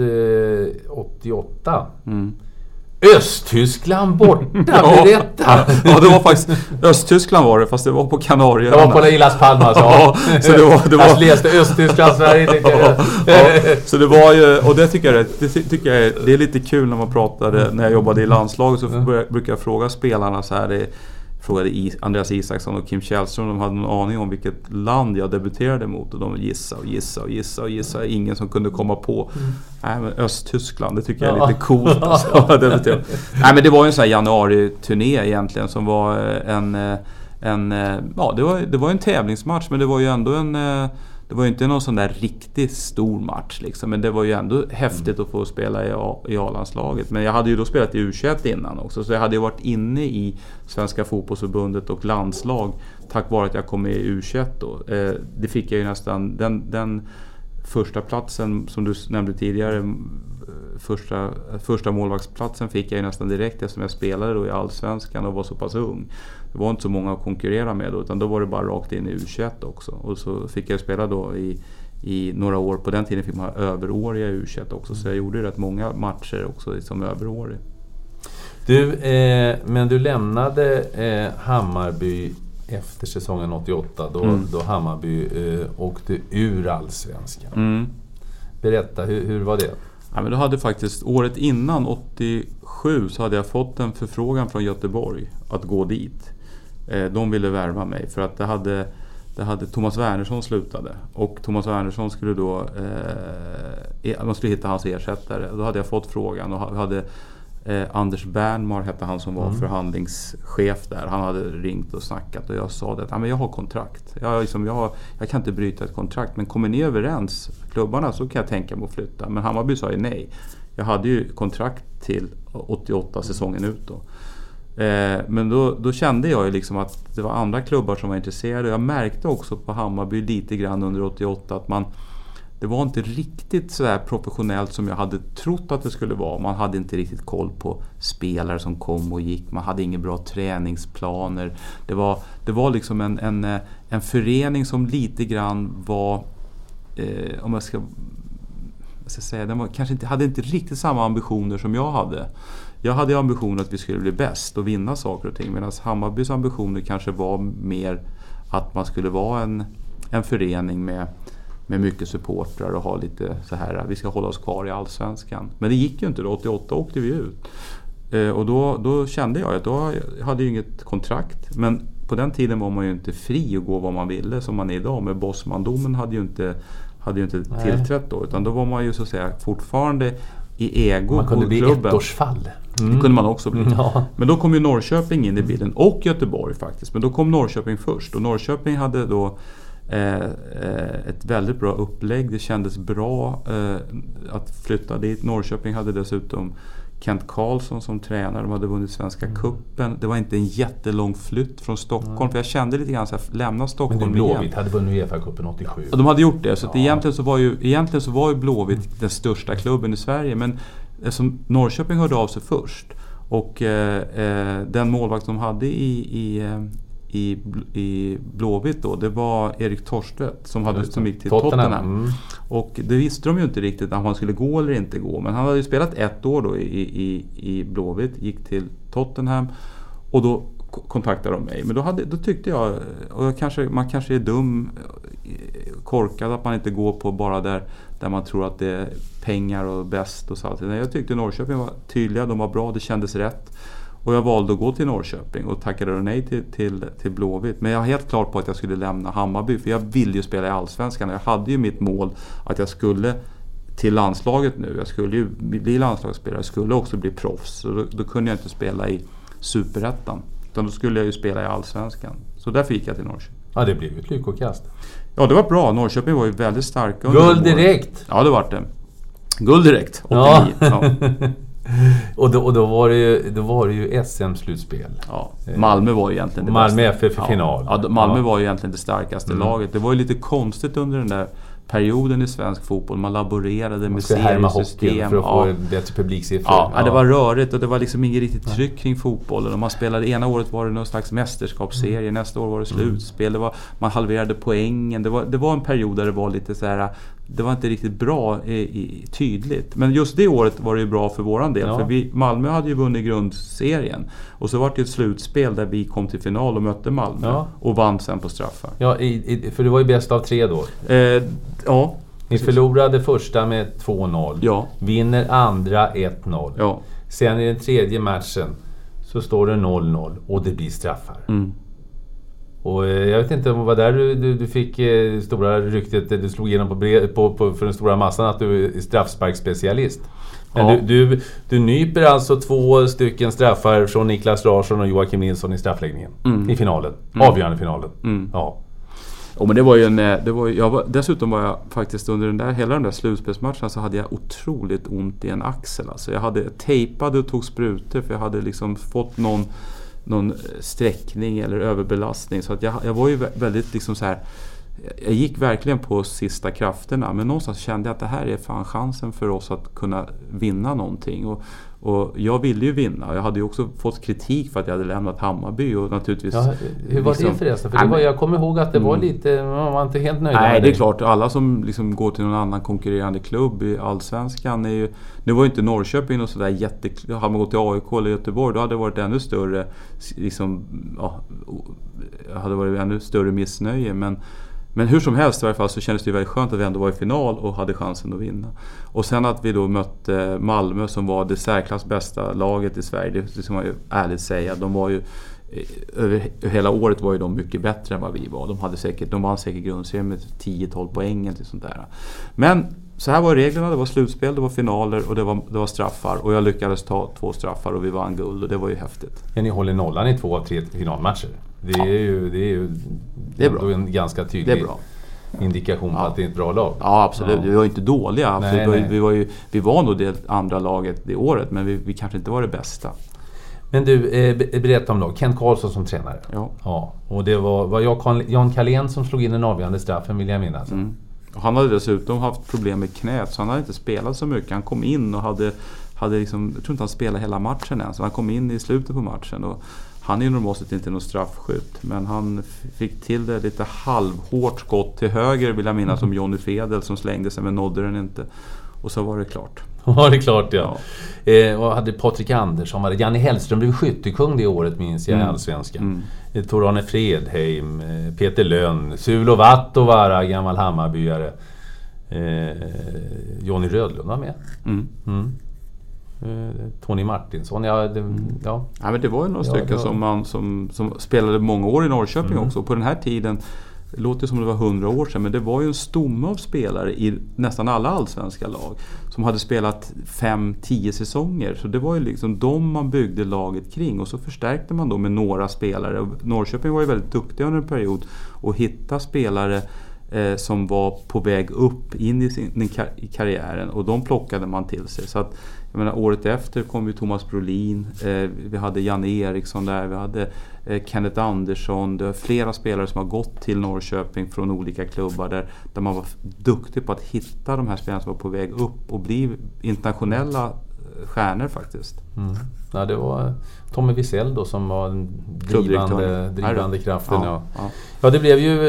88. Östtyskland borta, berätta! Ja, det var faktiskt Östtyskland var det, fast det var på Kanarieöarna. Det var på Las Palmas, ja. Så det var... Jag läste Östtyskland, Sverige. Så det var ju, och det tycker jag det är lite kul när man pratade, när jag jobbade i landslaget så brukar jag fråga spelarna så här, frågade Andreas Isaksson och Kim Källström, de hade någon aning om vilket land jag debuterade mot, och de gissade. Ingen som kunde komma på. Nej, men Östtyskland, det tycker jag är lite coolt. Alltså. Nej, men det var ju en sån här januari-turné egentligen som var det var en tävlingsmatch, men det var ju ändå det var ju inte någon sån där riktigt stor match liksom, men det var ju ändå häftigt att få spela i A-landslaget. Men jag hade ju då spelat i U21 innan också, så jag hade ju varit inne i Svenska fotbollsförbundet och landslag tack vare att jag kom med i U21 då. Det fick jag ju nästan, den första platsen som du nämnde tidigare, första målvaktsplatsen fick jag ju nästan direkt eftersom jag spelade då i Allsvenskan och var så pass ung. Det var inte så många att konkurrera med då, utan då var det bara rakt in i U21 också. Och så fick jag spela då i några år. På den tiden fick man överåriga U21 också, så jag gjorde rätt många matcher också som överårig. Men du lämnade Hammarby efter säsongen 88 då Hammarby åkte ur Allsvenskan. Berätta, hur var det? Ja, men då hade faktiskt året innan 87 så hade jag fått en förfrågan från Göteborg att gå dit. De ville värva mig för att det hade Thomas Wernersson slutade och Thomas Wernersson skulle då man skulle hitta hans ersättare. Då hade jag fått frågan och hade Anders Bernmar hette han som var förhandlingschef där. Han hade ringt och snackat och jag sa att men jag har kontrakt. Jag kan inte bryta ett kontrakt, men kommer ni överens klubbarna så kan jag tänka mig att flytta. Men Hammarby sa ju nej. Jag hade ju kontrakt till 88 säsongen ut då. Men då kände jag ju liksom att det var andra klubbar som var intresserade. Jag märkte också på Hammarby lite grann under 88 att det var inte riktigt så här professionellt som jag hade trott att det skulle vara. Man hade inte riktigt koll på spelare som kom och gick. Man hade inga bra träningsplaner. Det var liksom en förening som lite grann var, om jag ska säga, den hade inte riktigt samma ambitioner som jag hade. Jag hade ambitioner att vi skulle bli bäst och vinna saker och ting, medan Hammarbys ambitioner kanske var mer att man skulle vara en förening med mycket supportrar och ha lite så här, vi ska hålla oss kvar i Allsvenskan. Men det gick ju inte då, 88 åkte vi ut. Och då kände jag att då hade jag inget kontrakt, men på den tiden var man ju inte fri att gå vad man ville som man är idag. Med Bosman-domen hade ju inte tillträtt då, utan då var man ju så att säga fortfarande i ego. Man kunde bli ettårsfall. Det kunde man också bli. Ja. Men då kom ju Norrköping in i bilden och Göteborg faktiskt. Men då kom Norrköping först och Norrköping hade då ett väldigt bra upplägg. Det kändes bra att flytta dit. Norrköping hade dessutom Kent Karlsson som tränare. De hade vunnit Svenska cupen. Det var inte en jättelång flytt från Stockholm. För jag kände lite grann så här, lämna Stockholm igen. Men Blåvitt hade vunnit UEFA-cupen 87. Och de hade gjort det. Så att egentligen så var ju Blåvitt den största klubben i Sverige. Men som Norrköping hörde av sig först. Och den målvakt de hade i Blåvitt då, det var Erik Torstedt som gick till Tottenham. Och det visste de ju inte riktigt om han skulle gå eller inte gå, men han hade ju spelat 1 år då i Blåvitt, gick till Tottenham och då kontaktade de mig. Men då tyckte jag, och man kanske är dum, korkad att man inte går på bara där man tror att det är pengar och bäst och så. Jag tyckte Norrköping var tydliga, de var bra, det kändes rätt. Och jag valde att gå till Norrköping och tackade nej till Blåvitt. Men jag var helt klart på att jag skulle lämna Hammarby. För jag ville ju spela i Allsvenskan. Jag hade ju mitt mål att jag skulle till landslaget nu. Jag skulle ju bli landslagsspelare. Jag skulle också bli proffs. Så då kunde jag inte spela i Superettan. Utan då skulle jag ju spela i Allsvenskan. Så därför gick jag till Norrköping. Ja, det blev ett lyckokast. Ja, det var bra. Norrköping var ju väldigt starka. Guld direkt! Ja, det var det. Guld direkt. 89. Ja. Och då var det ju SM-slutspel. Ja. Malmö var ju egentligen det Malmö bästa. FF final. Ja, Malmö var ju egentligen det starkaste laget. Det var ju lite konstigt under den där perioden i svensk fotboll. Man laborerade med seriesystem för att få en bättre publiksiffror. Ja, det var rörigt och det var liksom inget riktigt tryck kring fotbollen. Och man spelade, ena året var det någon slags mästerskapsserie, nästa år var det slutspel. Man halverade poängen. Det var en period där det var lite så här, det var inte riktigt bra tydligt. Men just det året var det ju bra för våran del. Ja. För Malmö hade ju vunnit grundserien. Och så var det ett slutspel där vi kom till final och mötte Malmö. Och vann sen på straffar. Ja, för det var ju bäst av 3 då. Ja. Ni förlorade första med 2-0. Ja. Vinner andra 1-0. Ja. Sen i den tredje matchen så står det 0-0 och det blir straffar. Och jag vet inte om det var där du fick stora ryktet, du slog igenom för den stora massan att du är straffsparkspecialist. Men du nyper alltså 2 stycken straffar från Niklas Larsson och Joakim Nilsson i straffläggningen i finalen, avgörande finalen. Ja. Och men dessutom var jag faktiskt under hela den där slutspelsmatchen så hade jag otroligt ont i en axel. Alltså jag hade tejpade och tog sprutor för jag hade liksom fått någon sträckning eller överbelastning, så att jag var ju väldigt liksom så här jag gick verkligen på sista krafterna, men någonstans kände jag att det här är fan chansen för oss att kunna vinna någonting. Och jag ville ju vinna. Jag hade ju också fått kritik för att jag hade lämnat Hammarby och naturligtvis... Ja, hur var det förresten? För jag kommer ihåg att det var lite... Man var inte helt nöjd. Nej, det är klart. Alla som liksom går till någon annan konkurrerande klubb i Allsvenskan är ju... Nu var ju inte Norrköping och sådär hade man gått till AIK eller Göteborg, då hade det varit ännu större liksom... Ja, hade varit ännu större missnöje, men hur som helst i varje fall så kändes det väldigt skönt att vi ändå var i final och hade chansen att vinna. Och sen att vi då mötte Malmö som var det särklass bästa laget i Sverige, det ska man ju ärligt säga. De var ju, över hela året var ju de mycket bättre än vad vi var. De vann säkert grundserien med 10-12 poäng eller sånt där. Men så här var reglerna, det var slutspel, det var finaler och det var straffar. Och jag lyckades ta 2 straffar och vi vann guld och det var ju häftigt. Men ni håller nollan i 2 av 3 finalmatcher. Det är bra. En ganska tydlig indikation på att det är ett bra lag. Ja, absolut. Ja. Vi var inte dåliga. Absolut. Nej. Vi var nog det andra laget det året, men vi kanske inte var det bästa. Men du, berätta om lag. Kent Karlsson som tränare. Ja. Och det var Jan Carlén som slog in den avgörande straffen, vill jag minnas. Mm. Och han hade dessutom haft problem med knät, så han hade inte spelat så mycket. Han kom in och hade liksom, jag tror inte han spelade hela matchen än, så han kom in i slutet på matchen och han är ju normalt sett inte någon straffskytt, men han fick till det lite halvhårt skott till höger, vill jag minnas, som Johnny Fedel som slängde sig men nådde den inte. Och så var det klart. Ja, det är klart, ja. Och hade Patrik Andersson, Janne Hellström blev skyttekung det året, minns jag, i Allsvenskan. Tor-Arne Fredheim, Peter Lönn, Sulo Vattovara, gammal Hammarbyare. Johnny Rödlund var med. Tony Martinsson, ja, men det var ju några stycken som spelade många år i Norrköping också. På den här tiden, det låter som det var 100 år sedan, men det var ju en stomme av spelare i nästan alla allsvenska lag som hade spelat 5-10 säsonger. Så det var ju liksom de man byggde laget kring, och så förstärkte man då med några spelare. Norrköping var ju väldigt duktiga under en period att hitta spelare som var på väg upp in i karriären, och de plockade man till sig. Så att, jag menar, året efter kom ju Thomas Brolin, vi hade Janne Eriksson där, vi hade Kenneth Andersson, det var flera spelare som har gått till Norrköping från olika klubbar där man var duktig på att hitta de här spelarna som var på väg upp och bli internationella stjärnor faktiskt. Ja, det var Tommy Wiesel då som var den drivande kraften. Ja, det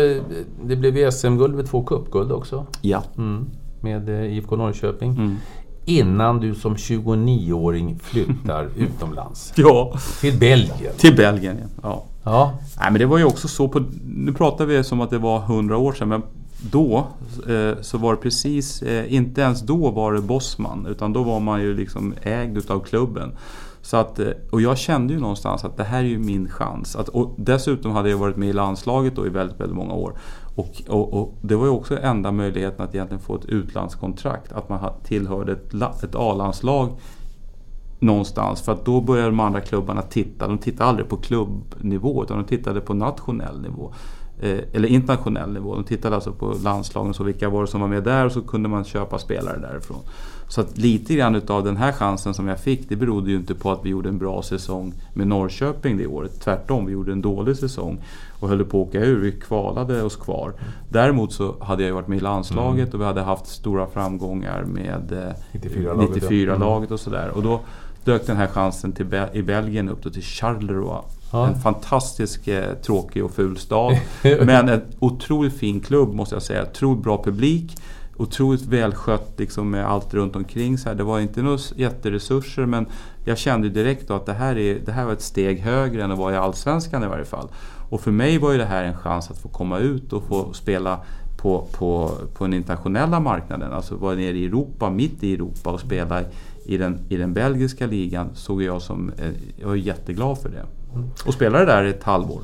blev ju SM-guld med 2 cupguld också. Ja. Med IFK Norrköping. Innan du som 29-åring flyttar utomlands. Ja. Till Belgien. Till Belgien, ja. Nej, men det var ju också så nu pratar vi som att det var 100 år sedan, men då så var det precis, inte ens då var det Bosman, utan då var man ju liksom ägd utav klubben. Så att, och jag kände ju någonstans att det här är ju min chans. Och dessutom hade jag varit med i landslaget då i väldigt, väldigt många år. Och det var ju också enda möjligheten att egentligen få ett utlandskontrakt. Att man tillhörde ett A-landslag någonstans. För att då började de andra klubbarna titta. De tittade aldrig på klubbnivå, utan de tittade på nationell nivå. Eller internationell nivå. De tittade alltså på landslagen, så vilka var det som var med där, och så kunde man köpa spelare därifrån. Så att lite grann av den här chansen som jag fick, det berodde ju inte på att vi gjorde en bra säsong med Norrköping det året. Tvärtom, vi gjorde en dålig säsong och höll på att åka ur. Vi kvalade oss kvar. Däremot så hade jag varit med i landslaget och vi hade haft stora framgångar med 94-laget och sådär. Och då dök den här chansen i Belgien upp då till Charleroi. En fantastisk, tråkig och ful stad. Men en otroligt fin klubb, måste jag säga. Otroligt bra publik. Otroligt välskött liksom, med allt runt omkring. Så här. Det var inte några jätteresurser, men jag kände direkt då att det här var ett steg högre än att vara i Allsvenskan i varje fall. Och för mig var ju det här en chans att få komma ut och få spela på den internationella marknaden. Alltså vara nere i Europa, mitt i Europa, och spela i den belgiska ligan, såg jag var jätteglad för det. Och spelade där ett halvår.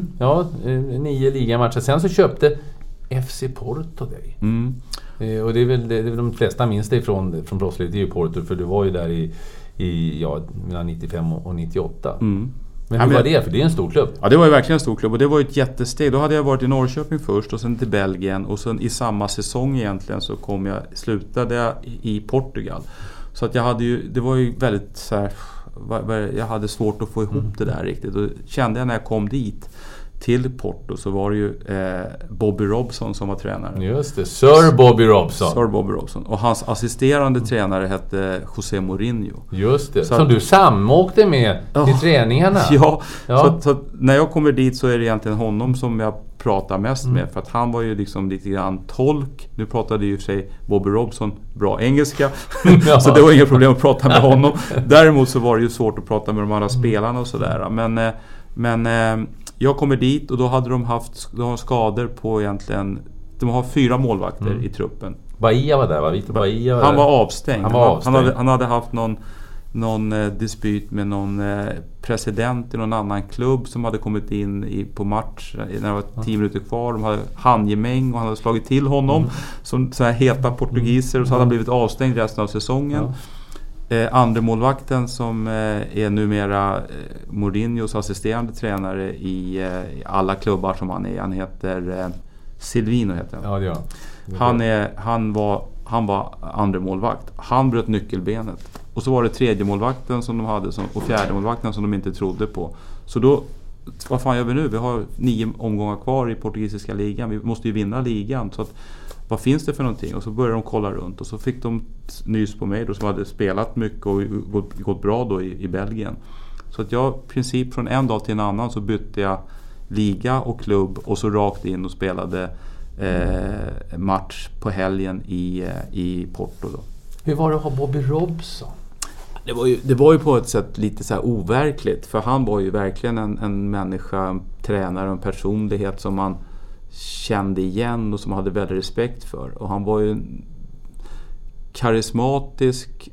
9 ligamatcher. Sen så köpte FC Porto dig. Och det är väl de flesta minns dig från proffslivet, det är ju Porto, för du var ju där mellan 95 och 98. Men hur var det? För det är en stor klubb. Ja, det var ju verkligen en stor klubb, och det var ju ett jättesteg. Då hade jag varit i Norrköping först och sen till Belgien, och sen i samma säsong egentligen så slutade jag i Portugal. Så att det var ju väldigt så här, jag hade svårt att få ihop det där riktigt, och kände jag när jag kom dit, till Porto så var det ju Bobby Robson som var tränare. Just det, Sir Bobby Robson. Sir Bobby Robson. Och hans assisterande tränare hette José Mourinho. Just det, så som du samåkte med till träningarna. Ja. Så när jag kommer dit så är det egentligen honom som jag pratar mest med. För att han var ju liksom lite grann tolk. Nu pratade ju för sig Bobby Robson bra engelska. Så det var inga problem att prata med honom. Däremot så var det ju svårt att prata med de andra spelarna och sådär. Men jag kommer dit och då hade de haft skador på egentligen... De har 4 målvakter i truppen. Bahia var där, va? Vito Bahia var han där. var avstängd. Han hade haft någon dispyt med någon president i någon annan klubb som hade kommit in på match när det var 10 minuter kvar. De hade handgemäng och han hade slagit till honom som så här heta portugiser och så hade han blivit avstängd resten av säsongen. Andra målvakten som är numera Mourinhos assisterande tränare i alla klubbar som han är. Han heter Silvino heter han. Ja, det gör han. Han var andra målvakt. Han bröt nyckelbenet. Och så var det tredje målvakten som de hade och fjärde målvakten som de inte trodde på. Så då, vad fan gör vi nu? Vi har 9 omgångar kvar i portugisiska ligan. Vi måste ju vinna ligan. Så att, vad finns det för någonting? Och så började de kolla runt. Och så fick de nys på mig då, som hade spelat mycket och gått bra då i Belgien. Så att jag i princip från en dag till en annan så bytte jag liga och klubb. Och så rakt in och spelade match på helgen i Porto då. Hur var det att ha Bobby Robson? Det var ju på ett sätt lite så här overkligt. För han var ju verkligen en människa, en tränare, en personlighet som man kände igen och som hade väldigt respekt för. Och han var ju en karismatisk,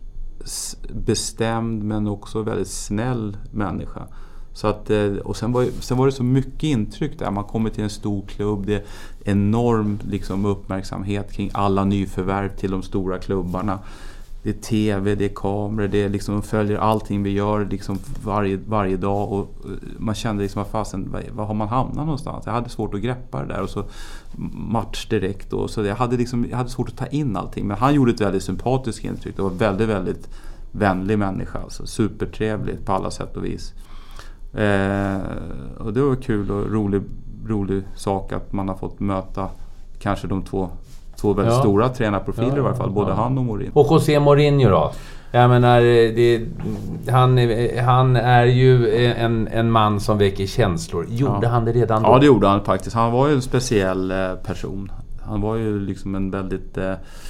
bestämd men också väldigt snäll människa. Så att, och sen var det så mycket intryck där. Man kommer till en stor klubb, det är enorm liksom, uppmärksamhet kring alla nyförvärv till de stora klubbarna. Det är tv, det är kameror, det är liksom, de följer allting vi gör liksom varje dag och man kände liksom var har man hamnat någonstans? Jag hade svårt att greppa det där och så match direkt och så jag hade svårt att ta in allting, men han gjorde ett väldigt sympatiskt intryck. Det var väldigt, väldigt vänlig människa, alltså supertrevligt på alla sätt och vis. Och det var kul och rolig sak att man har fått möta kanske de två väldigt stora tränarprofiler i varje fall, både han och Mourinho. Och José Mourinho då? Jag menar, han är ju en man som väcker känslor. Gjorde han det redan då? Ja, det gjorde han faktiskt. Han var ju en speciell person. Han var ju liksom en väldigt...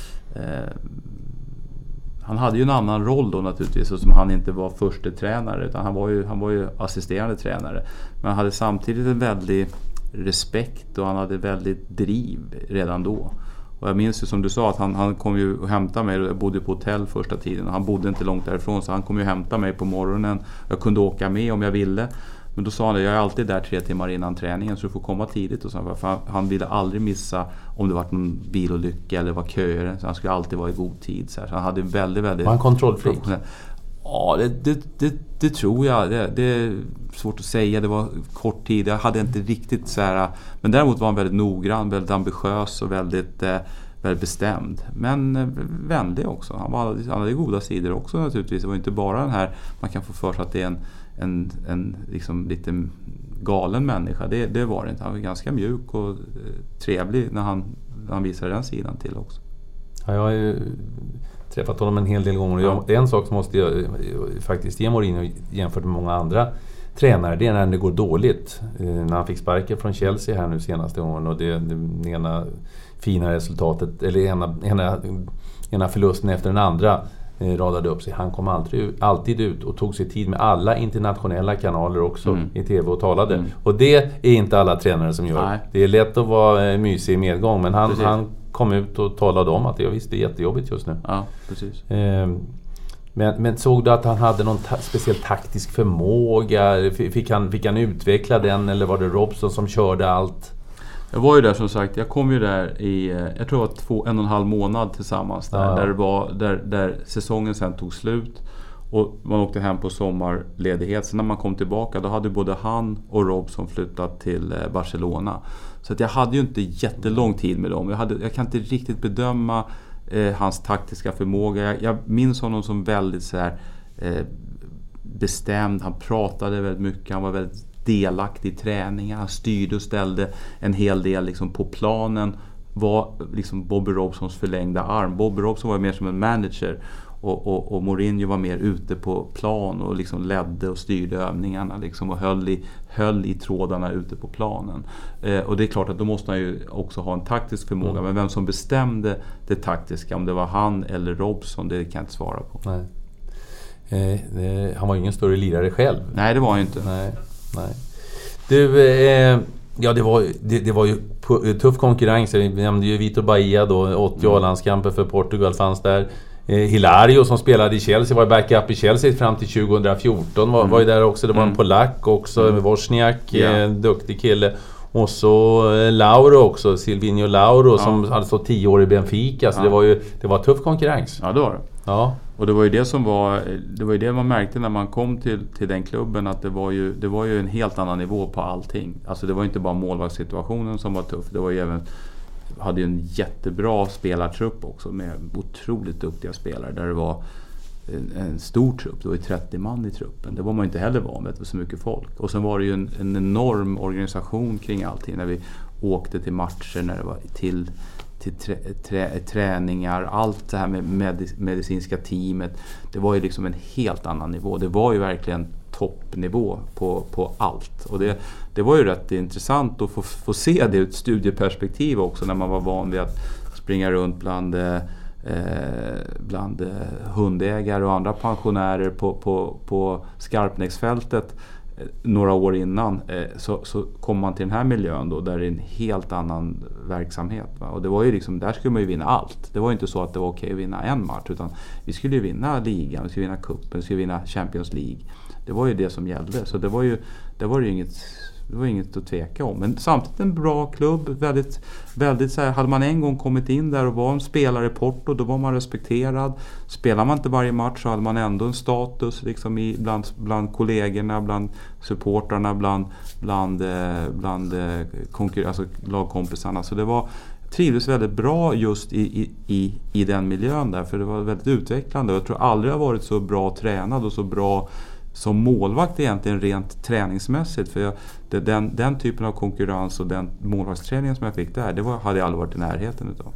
han hade ju en annan roll då naturligtvis, som han inte var första tränare utan han var ju assisterande tränare. Men han hade samtidigt en väldig respekt och han hade väldigt driv redan då. Och jag minns ju som du sa att han kom ju och hämtade mig. Jag bodde på hotell första tiden och han bodde inte långt därifrån, så han kom ju och hämtade mig på morgonen. Jag kunde åka med om jag ville. Men då sa han att jag är alltid där 3 timmar innan träningen så du får komma tidigt. Och så, för han ville aldrig missa om det var någon bilolycka eller var köer. Så han skulle alltid vara i god tid. Så han hade väldigt... Var han kontrollfreak? Ja, det tror jag. Det är svårt att säga. Det var kort tid. Jag hade inte riktigt så här... Men däremot var han väldigt noggrann, väldigt ambitiös och väldigt bestämd. Men vänlig också. Han hade goda sidor också naturligtvis. Det var inte bara den här... Man kan få för sig att det är en liksom lite galen människa. Det var det inte. Han var ganska mjuk och trevlig när han visade den sidan till också. Ja, jag har ju träffat honom en hel del gånger. Det är en sak som måste jag faktiskt ge Mourinho jämfört med många andra tränare. Det är när det går dåligt. När han fick sparken från Chelsea här nu senaste gången och det ena fina resultatet eller ena förlusten efter den andra radade upp sig. Han kom alltid ut och tog sig tid med alla internationella kanaler också i tv och talade. Och det är inte alla tränare som gör. Nej. Det är lätt att vara mysig i medgång, men han kom ut och talade om att det är jättejobbigt just nu. Ja, precis. Men såg du att han hade någon speciell taktisk förmåga? Fick han utveckla den eller var det Robson som körde allt? Jag var ju där som sagt, jag kom ju där i, jag tror det var 1,5 månad tillsammans där, där säsongen sen tog slut och man åkte hem på sommarledighet. Sen när man kom tillbaka då hade både han och Robson flyttat till Barcelona. Så att jag hade ju inte jättelång tid med dem. Jag kan inte riktigt bedöma hans taktiska förmåga. Jag minns honom som väldigt så här, bestämd. Han pratade väldigt mycket, han var väldigt delaktig i träningar. Han styrde och ställde en hel del liksom på planen. Var liksom Bobby Robsons förlängda arm. Bobby Robson var mer som en manager. Och Mourinho var mer ute på plan och liksom ledde och styrde övningarna liksom, och höll i trådarna ute på planen. Och det är klart att då måste han ju också ha en taktisk förmåga. Men vem som bestämde det taktiska, om det var han eller Robson, det kan jag inte svara på. Nej. Han var ju ingen större lirare själv. Nej, det var han ju inte. Nej. Du, ja, det var ju tuff konkurrens. Vi nämnde ju Vitor Bahia då, 80 A-landskamper för Portugal fanns där. Hilario som spelade i Chelsea var backup i Chelsea fram till 2014 var ju där också. Det var en polack också, Wozniak, duktig kille. Och så Lauro också, Silvinho Lauro som hade stått 10 år i Benfica. Så det var tuff konkurrens. Ja, det var det. Ja. Och det var ju det man märkte när man kom till den klubben, att det var ju en helt annan nivå på allting. Alltså det var inte bara målvaktssituationen som var tuff, det var ju även, hade ju en jättebra spelartrupp också med otroligt duktiga spelare, där det var en stor trupp. Det var ju 30 man i truppen. Det var man inte heller van med, det var så mycket folk. Och sen var det ju en enorm organisation kring allting, när vi åkte till matcher, när det var till träningar, allt det här med medicinska teamet. Det var ju liksom en helt annan nivå. Det var ju verkligen toppnivå på allt. Och det var ju rätt intressant att få se det ur ett studieperspektiv också, när man var van vid att springa runt bland hundägare och andra pensionärer på Skarpnäcksfältet några år innan, så kom man till den här miljön då, där det är en helt annan verksamhet, va? Och det var ju liksom, där skulle man ju vinna allt. Det var ju inte så att det var okej att vinna en match, utan vi skulle ju vinna ligan, vi skulle vinna cupen, vi skulle vinna Champions League. Det var ju det som gällde, så det var ju inget att tveka om. Men samtidigt en bra klubb, väldigt så här, hade man en gång kommit in där och var en spelare i Porto, då var man respekterad. Spelar man inte varje match så hade man ändå en status liksom bland kollegorna, bland supportrarna, bland alltså lagkompisarna. Så det trivdes väldigt bra just i den miljön där, för det var väldigt utvecklande. Jag tror aldrig jag varit så bra tränad och så bra som målvakt egentligen rent träningsmässigt, för den typen av konkurrens och den målvaktsträningen som jag fick där, hade jag aldrig varit i närheten utav.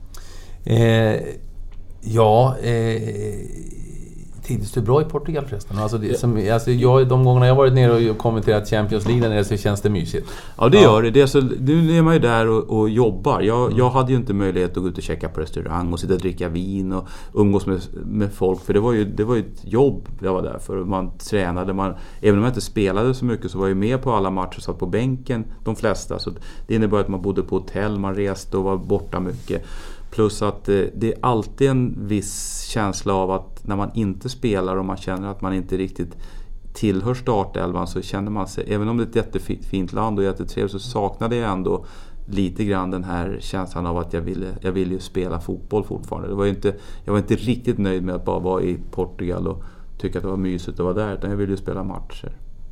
Trivdes du bra i Portugal förresten? De gångerna jag varit nere och kommenterat Champions League där, så känns det mysigt. Ja, det gör det. Nu är man ju där och jobbar. Jag hade ju inte möjlighet att gå ut och checka på restaurang och sitta och dricka vin och umgås med folk. För det var ju ett jobb jag var där för. Man tränade. Även om jag inte spelade så mycket, så var jag med på alla matcher och satt på bänken, de flesta. Så det innebar att man bodde på hotell, man reste och var borta mycket. Plus att det är alltid en viss känsla av att när man inte spelar och man känner att man inte riktigt tillhör startelvan, så känner man sig, även om det är ett jättefint land och jättetrevligt, så saknade jag ändå lite grann den här känslan av att jag ville ju spela fotboll fortfarande. Jag var inte riktigt nöjd med att bara vara i Portugal och tycka att det var mysigt att vara där, utan jag ville ju spela matcher.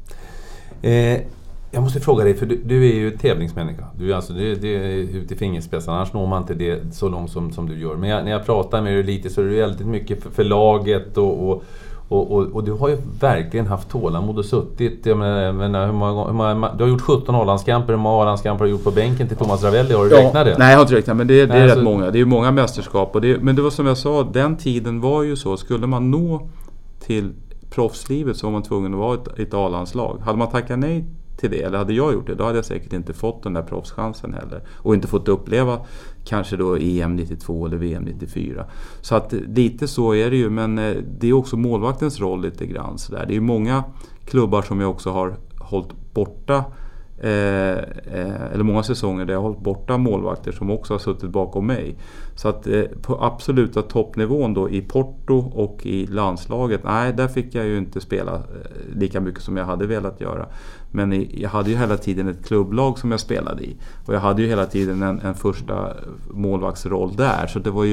Jag måste fråga dig, för du är ju tävlingsmänniska. Du är alltså det är ute i fingerspetsarna, annars når man inte det så långt som du gör. Men när jag pratar med dig lite, så är det väldigt mycket för laget och du har ju verkligen haft tålamod och suttit. Jag menar, du har gjort 17 A-landskamper, hur många A-landskamper har du gjort på bänken till Thomas Ravelli? Har du räknat det? Nej, jag har inte räknat, men det är rätt många. Det är ju många mästerskap. Men det var som jag sa, den tiden var ju så. Skulle man nå till proffslivet så var man tvungen att vara ett A-landslag. Hade man tackat nej till det, eller hade jag gjort det, då hade jag säkert inte fått den där proffschansen heller, och inte fått uppleva kanske då EM 92 eller VM 94. Så att lite så är det ju, men det är också målvaktens roll lite grann så där. Det är ju många klubbar som jag också har hållit borta, eller många säsonger där jag har hållit borta målvakter som också har suttit bakom mig. Så att på absoluta toppnivån då i Porto och i landslaget, nej, där fick jag ju inte spela lika mycket som jag hade velat göra. Men jag hade ju hela tiden ett klubblag som jag spelade i, och jag hade ju hela tiden en första målvaktsroll där, så det var ju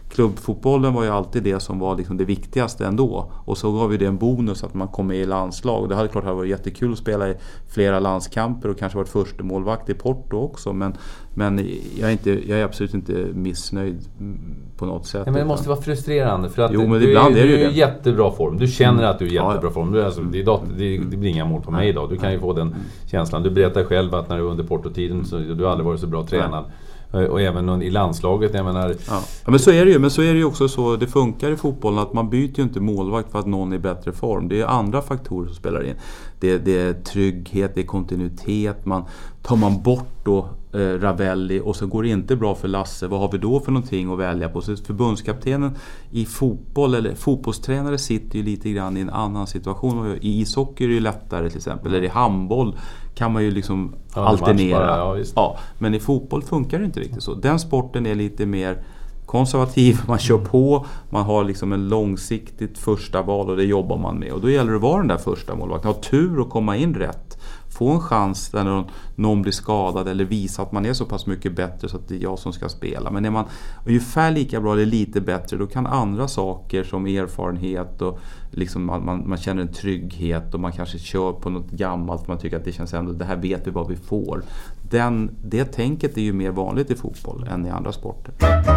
klubbfotbollen var ju alltid det som var liksom det viktigaste ändå. Och så gav vi det en bonus att man kom med i landslag. Det hade klart varit jättekul att spela i flera landskamper och kanske varit första målvakt i Porto också. Men jag är absolut inte missnöjd på något sätt. Ja, men det måste vara frustrerande för att du är i jättebra form. Du känner att du är i jättebra form. Du, alltså, det blir inga mål på mig idag. Du kan ju få den känslan. Du berättar själv att när du under Porto-tiden så du har aldrig varit så bra tränad. Och även i landslaget, jag menar... Ja, men så är det ju. Men så är det ju också så, det funkar i fotbollen att man byter ju inte målvakt för att någon är i bättre form. Det är andra faktorer som spelar in. Det är trygghet, det är kontinuitet. Tar man bort då Ravelli och så går det inte bra för Lasse, vad har vi då för någonting att välja på? Så förbundskaptenen i fotboll eller fotbollstränare sitter ju lite grann i en annan situation. I ishockey är det ju lättare till exempel, eller i handboll kan man ju liksom alternera. Men i fotboll funkar det inte riktigt så. Den sporten är lite mer konservativ, man kör på, man har liksom en långsiktigt första val och det jobbar man med. Och då gäller det att vara den där första målvakten, ha tur att komma in rätt. Få en chans när någon blir skadad eller visa att man är så pass mycket bättre så att det är jag som ska spela. Men är man ungefär lika bra eller lite bättre, då kan andra saker som erfarenhet och liksom man känner en trygghet och man kanske kör på något gammalt, man tycker att det känns ändå, det här vet vi vad vi får. Det tänket är ju mer vanligt i fotboll än i andra sporter.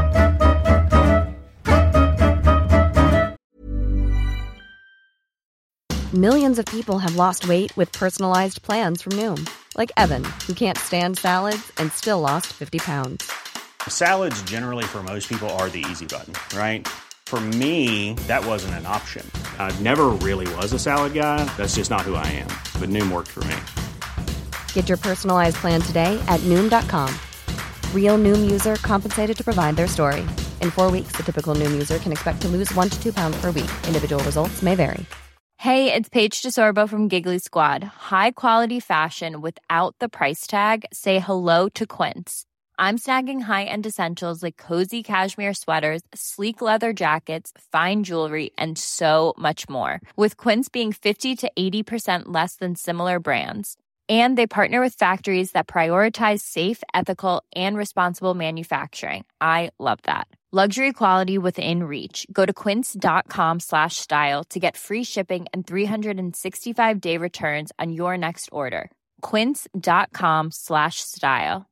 Millions of people have lost weight with personalized plans from Noom. Like Evan, who can't stand salads and still lost 50 pounds. Salads generally for most people are the easy button, right? For me, that wasn't an option. I never really was a salad guy. That's just not who I am. But Noom worked for me. Get your personalized plan today at Noom.com. Real Noom user compensated to provide their story. In 4 weeks, the typical Noom user can expect to lose 1 to 2 pounds per week. Individual results may vary. Hey, it's Paige DeSorbo from Giggly Squad. High quality fashion without the price tag. Say hello to Quince. I'm snagging high-end essentials like cozy cashmere sweaters, sleek leather jackets, fine jewelry, and so much more. With Quince being 50 to 80% less than similar brands. And they partner with factories that prioritize safe, ethical, and responsible manufacturing. I love that. Luxury quality within reach. Go to quince.com/style to get free shipping and 365-day returns on your next order. Quince.com/style.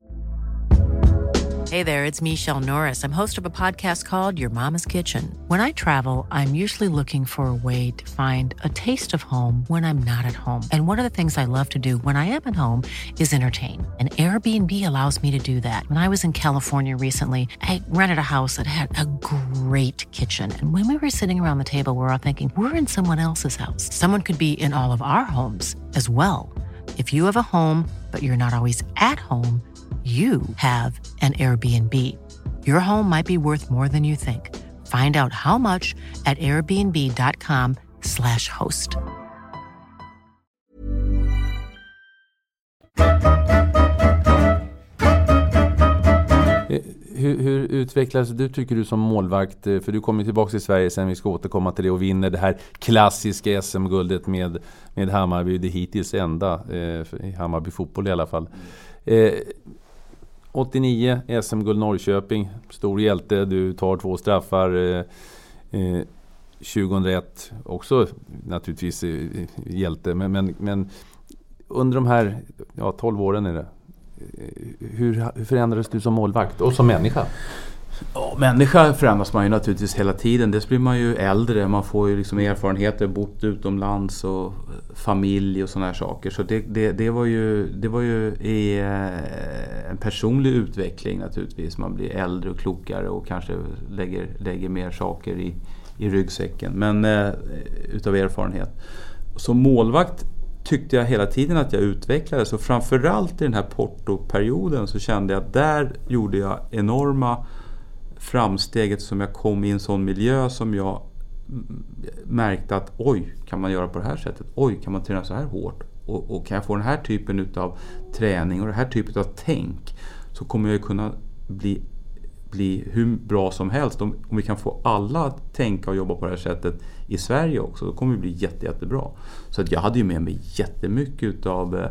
Hey there, it's Michelle Norris. I'm host of a podcast called Your Mama's Kitchen. When I travel, I'm usually looking for a way to find a taste of home when I'm not at home. And one of the things I love to do when I am at home is entertain. And Airbnb allows me to do that. When I was in California recently, I rented a house that had a great kitchen. And when we were sitting around the table, we were all thinking, we're in someone else's house. Someone could be in all of our homes as well. If you have a home, but you're not always at home, you have an Airbnb. Your home might be worth more than you think. Find out how much at airbnb.com/host. Hur utvecklas du, tycker du, som målvakt? För du kommer tillbaka till Sverige sen, vi ska återkomma till det, och vinner det här klassiska SM-guldet med Hammarby. Det hittills enda i Hammarby fotboll i alla fall. 89 SM-guld Norrköping, stor hjälte, du tar 2 straffar. 2001 också naturligtvis hjälte, men under de här 12 åren är det. Hur förändrades du som målvakt och som människa? Ja, människa förändras man ju naturligtvis hela tiden. Dels blir man ju äldre, man får ju liksom erfarenheter, bott utomlands och familj och såna här saker. Så det var ju en personlig utveckling naturligtvis. Man blir äldre och klokare och kanske lägger mer saker i ryggsäcken. Men utav erfarenhet. Som målvakt tyckte jag hela tiden att jag utvecklades, och framförallt i den här Porto-perioden så kände jag att där gjorde jag enorma framsteget, som jag kom i en sån miljö som jag märkte att oj, kan man göra på det här sättet? Oj, kan man träna så här hårt? Och kan jag få den här typen utav träning och den här typen av tänk, så kommer jag kunna bli hur bra som helst. Om vi kan få alla att tänka och jobba på det här sättet i Sverige också, då kommer vi bli jättebra. Så att jag hade ju med mig jättemycket utav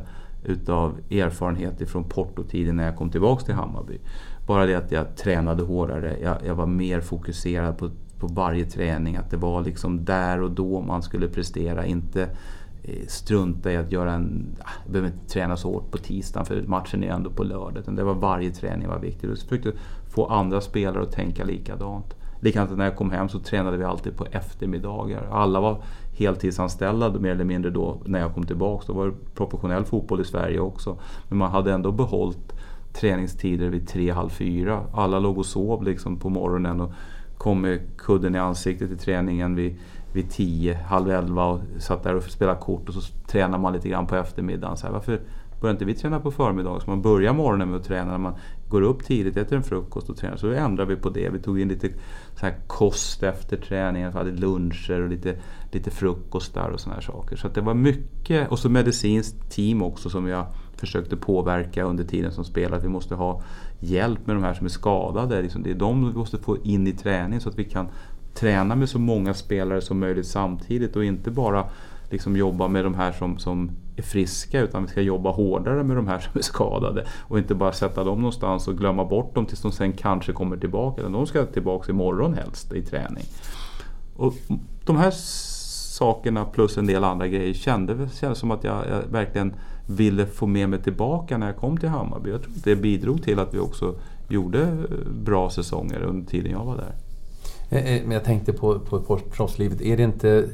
utav erfarenhet från Porto-tiden när jag kom tillbaka till Hammarby. Bara det att jag tränade hårdare, jag var mer fokuserad på varje träning, att det var liksom där och då man skulle prestera, inte strunta i att jag behöver inte träna så hårt på tisdagen för matchen är ändå på lördag. Det var varje träning var viktig. Jag försökte få andra spelare att tänka likadant. Likadant när jag kom hem så tränade vi alltid på eftermiddagar. Alla var heltidsanställda mer eller mindre då när jag kom tillbaka. Då var det professionell fotboll i Sverige också. Men man hade ändå behållit träningstider vid 3:30. Alla låg och sov liksom på morgonen och kom med kudden i ansiktet i träningen vid 10, halv 11 och satt där och spelade kort och så tränar man lite grann på eftermiddagen. Så här, varför börjar inte vi träna på förmiddagen? Så man börjar morgonen med att träna när man går upp tidigt, äter en frukost och tränar. Så då ändrar vi på det. Vi tog in lite så här kost efter träningen, vi hade luncher och lite frukostar och såna här saker. Så att det var mycket, och så medicinskt team också som jag försökte påverka under tiden som spelare. Att vi måste ha hjälp med de här som är skadade. Det är de vi måste få in i träning så att vi kan träna med så många spelare som möjligt samtidigt och inte bara liksom jobba med de här som är friska, utan vi ska jobba hårdare med de här som är skadade och inte bara sätta dem någonstans och glömma bort dem tills de sen kanske kommer tillbaka, utan de ska tillbaka imorgon helst i träning. Och de här sakerna plus en del andra grejer kändes som att jag verkligen ville få med mig tillbaka när jag kom till Hammarby. Jag tror att det bidrog till att vi också gjorde bra säsonger under tiden jag var där. Men jag tänkte på proffslivet, är det inte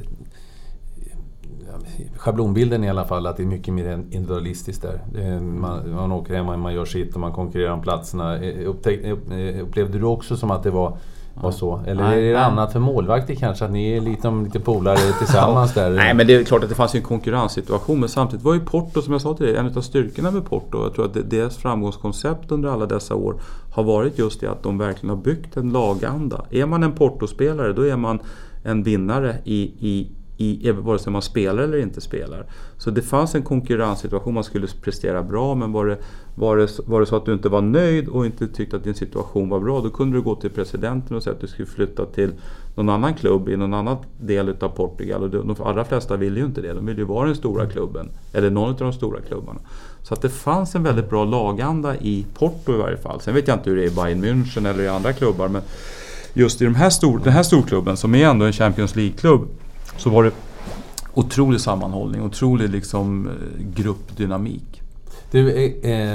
schablonbilden i alla fall att det är mycket mer individualistiskt där? Man åker hem, man gör sitt och man konkurrerar om platserna. Upplevde du också som att det var så? Eller är det annat för målvakter kanske? Att ni är lite polare tillsammans där? Nej, men det är klart att det fanns en konkurrenssituation. Men samtidigt var ju Porto, som jag sa till dig, en av styrkorna med Porto. Jag tror att deras framgångskoncept under alla dessa år har varit just det att de verkligen har byggt en laganda. Är man en Porto-spelare, då är man en vinnare i vare sig man spelar eller inte spelar. Så det fanns en konkurrenssituation, man skulle prestera bra, men var det så att du inte var nöjd och inte tyckte att din situation var bra, då kunde du gå till presidenten och säga att du skulle flytta till någon annan klubb i någon annan del av Portugal, och de allra flesta ville ju inte det, de ville ju vara den stora klubben eller någon av de stora klubbarna. Så att det fanns en väldigt bra laganda i Porto i varje fall. Sen vet jag inte hur det är i Bayern München eller i andra klubbar, men just i den här storklubben som är ändå en Champions League-klubb, så var det otrolig sammanhållning, otrolig liksom gruppdynamik. Du,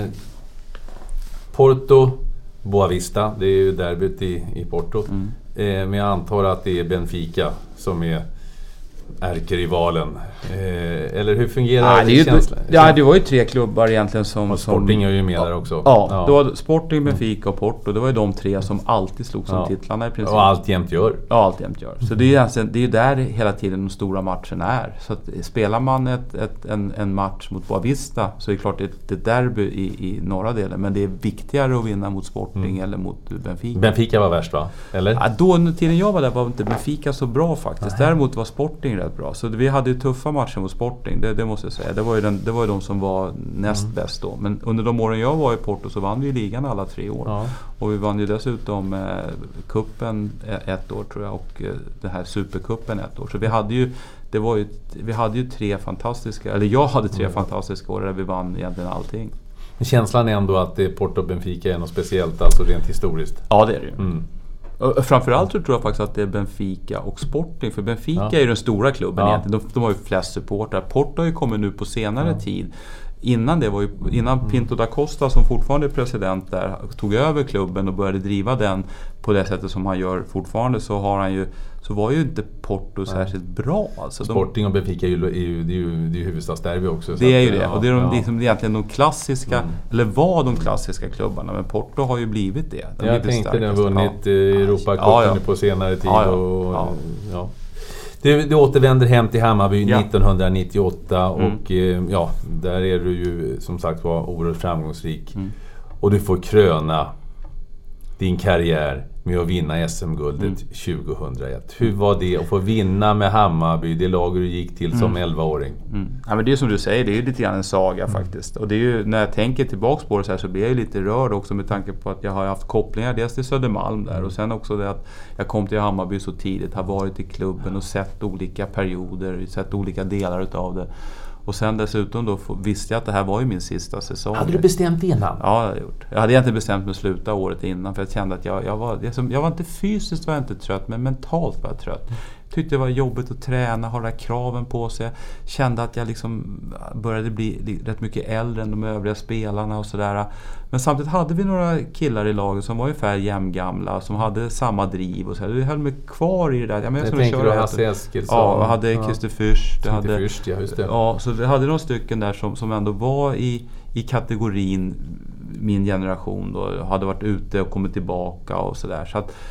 Porto, Boa Vista, det är ju derbyt i Porto. Men jag antar att det är Benfica som är ärkerivalen. Eller hur fungerar det känslan? Ja, det var ju 3 klubbar egentligen som Sporting är ju med där också. Ja, då var Sporting, Benfica och Porto. Det var ju de 3 som alltid slog som titlarna i princip. Och alltjämt gör. Ja, alltjämt gör. Så det är ju där hela tiden de stora matcherna är. Så att spelar man en match mot Boa Vista så är det klart det är derby i norra delen. Men det är viktigare att vinna mot Sporting eller mot Benfica. Benfica var värst, va? Eller? Ja, då under tiden jag var där var inte Benfica så bra faktiskt. Däremot var Sporting rätt bra. Så vi hade ju tuffa matcher mot Sporting, det måste jag säga. Det var ju de som var näst bäst då. Men under de åren jag var i Porto så vann vi ligan alla 3 år. Ja. Och vi vann ju dessutom kuppen 1 år tror jag, och den här superkuppen 1 år. Så vi hade ju 3 fantastiska, eller jag hade 3 fantastiska år där vi vann egentligen allting. Men känslan är ändå att det Porto och Benfica är något speciellt, alltså rent historiskt. Ja, det är det ju. Framförallt så tror jag faktiskt att det är Benfica och Sporting. För Benfica är ju den stora klubben egentligen. De har ju flest supportrar. Porto har ju kommit nu på senare tid. Innan Pinto da Costa, som fortfarande är president där, tog över klubben och började driva den på det sättet som han gör fortfarande, så var ju inte Porto särskilt bra. Alltså Sporting och Benfica är ju huvudstadsderby också. Det är ju det. Och det är liksom egentligen de klassiska, eller var de klassiska klubbarna. Men Porto har ju blivit det. Jag tänkte den har vunnit Europacupen på senare tid. Du återvänder hem till Hammarby 1998 och där är du ju som sagt var oerhört framgångsrik. Och du får kröna din karriär med att vinna SM-guldet 2001. Hur var det att få vinna med Hammarby, det lag du gick till som 11-åring? Ja, men det är som du säger, det är ju lite grann en saga faktiskt. Och det är ju, när jag tänker tillbaka på det så här, så blir jag ju lite rörd också med tanke på att jag har haft kopplingar dels till Södermalm där, och sen också det att jag kom till Hammarby så tidigt, har varit i klubben och sett olika perioder, sett olika delar utav det. Och sen dessutom då visste jag att det här var ju min sista säsong. Hade du bestämt innan? Ja, det hade jag gjort. Jag hade egentligen bestämt mig att sluta året innan, för jag kände att jag var inte fysiskt var jag inte trött, men mentalt var jag trött. Tyckte det var jobbigt att träna, ha de här kraven på sig. Kände att jag liksom började bli rätt mycket äldre än de övriga spelarna och sådär. Men samtidigt hade vi några killar i laget som var ungefär jämngamla, som hade samma driv och så. Det höll mig kvar i det där. Jag tänker du Hasse Eskilsson? Ja, jag hade Christer Fürst. Ja, just det. Ja, så det hade några stycken där som ändå var i kategorin min generation då, hade varit ute och kommit tillbaka och sådär. Så att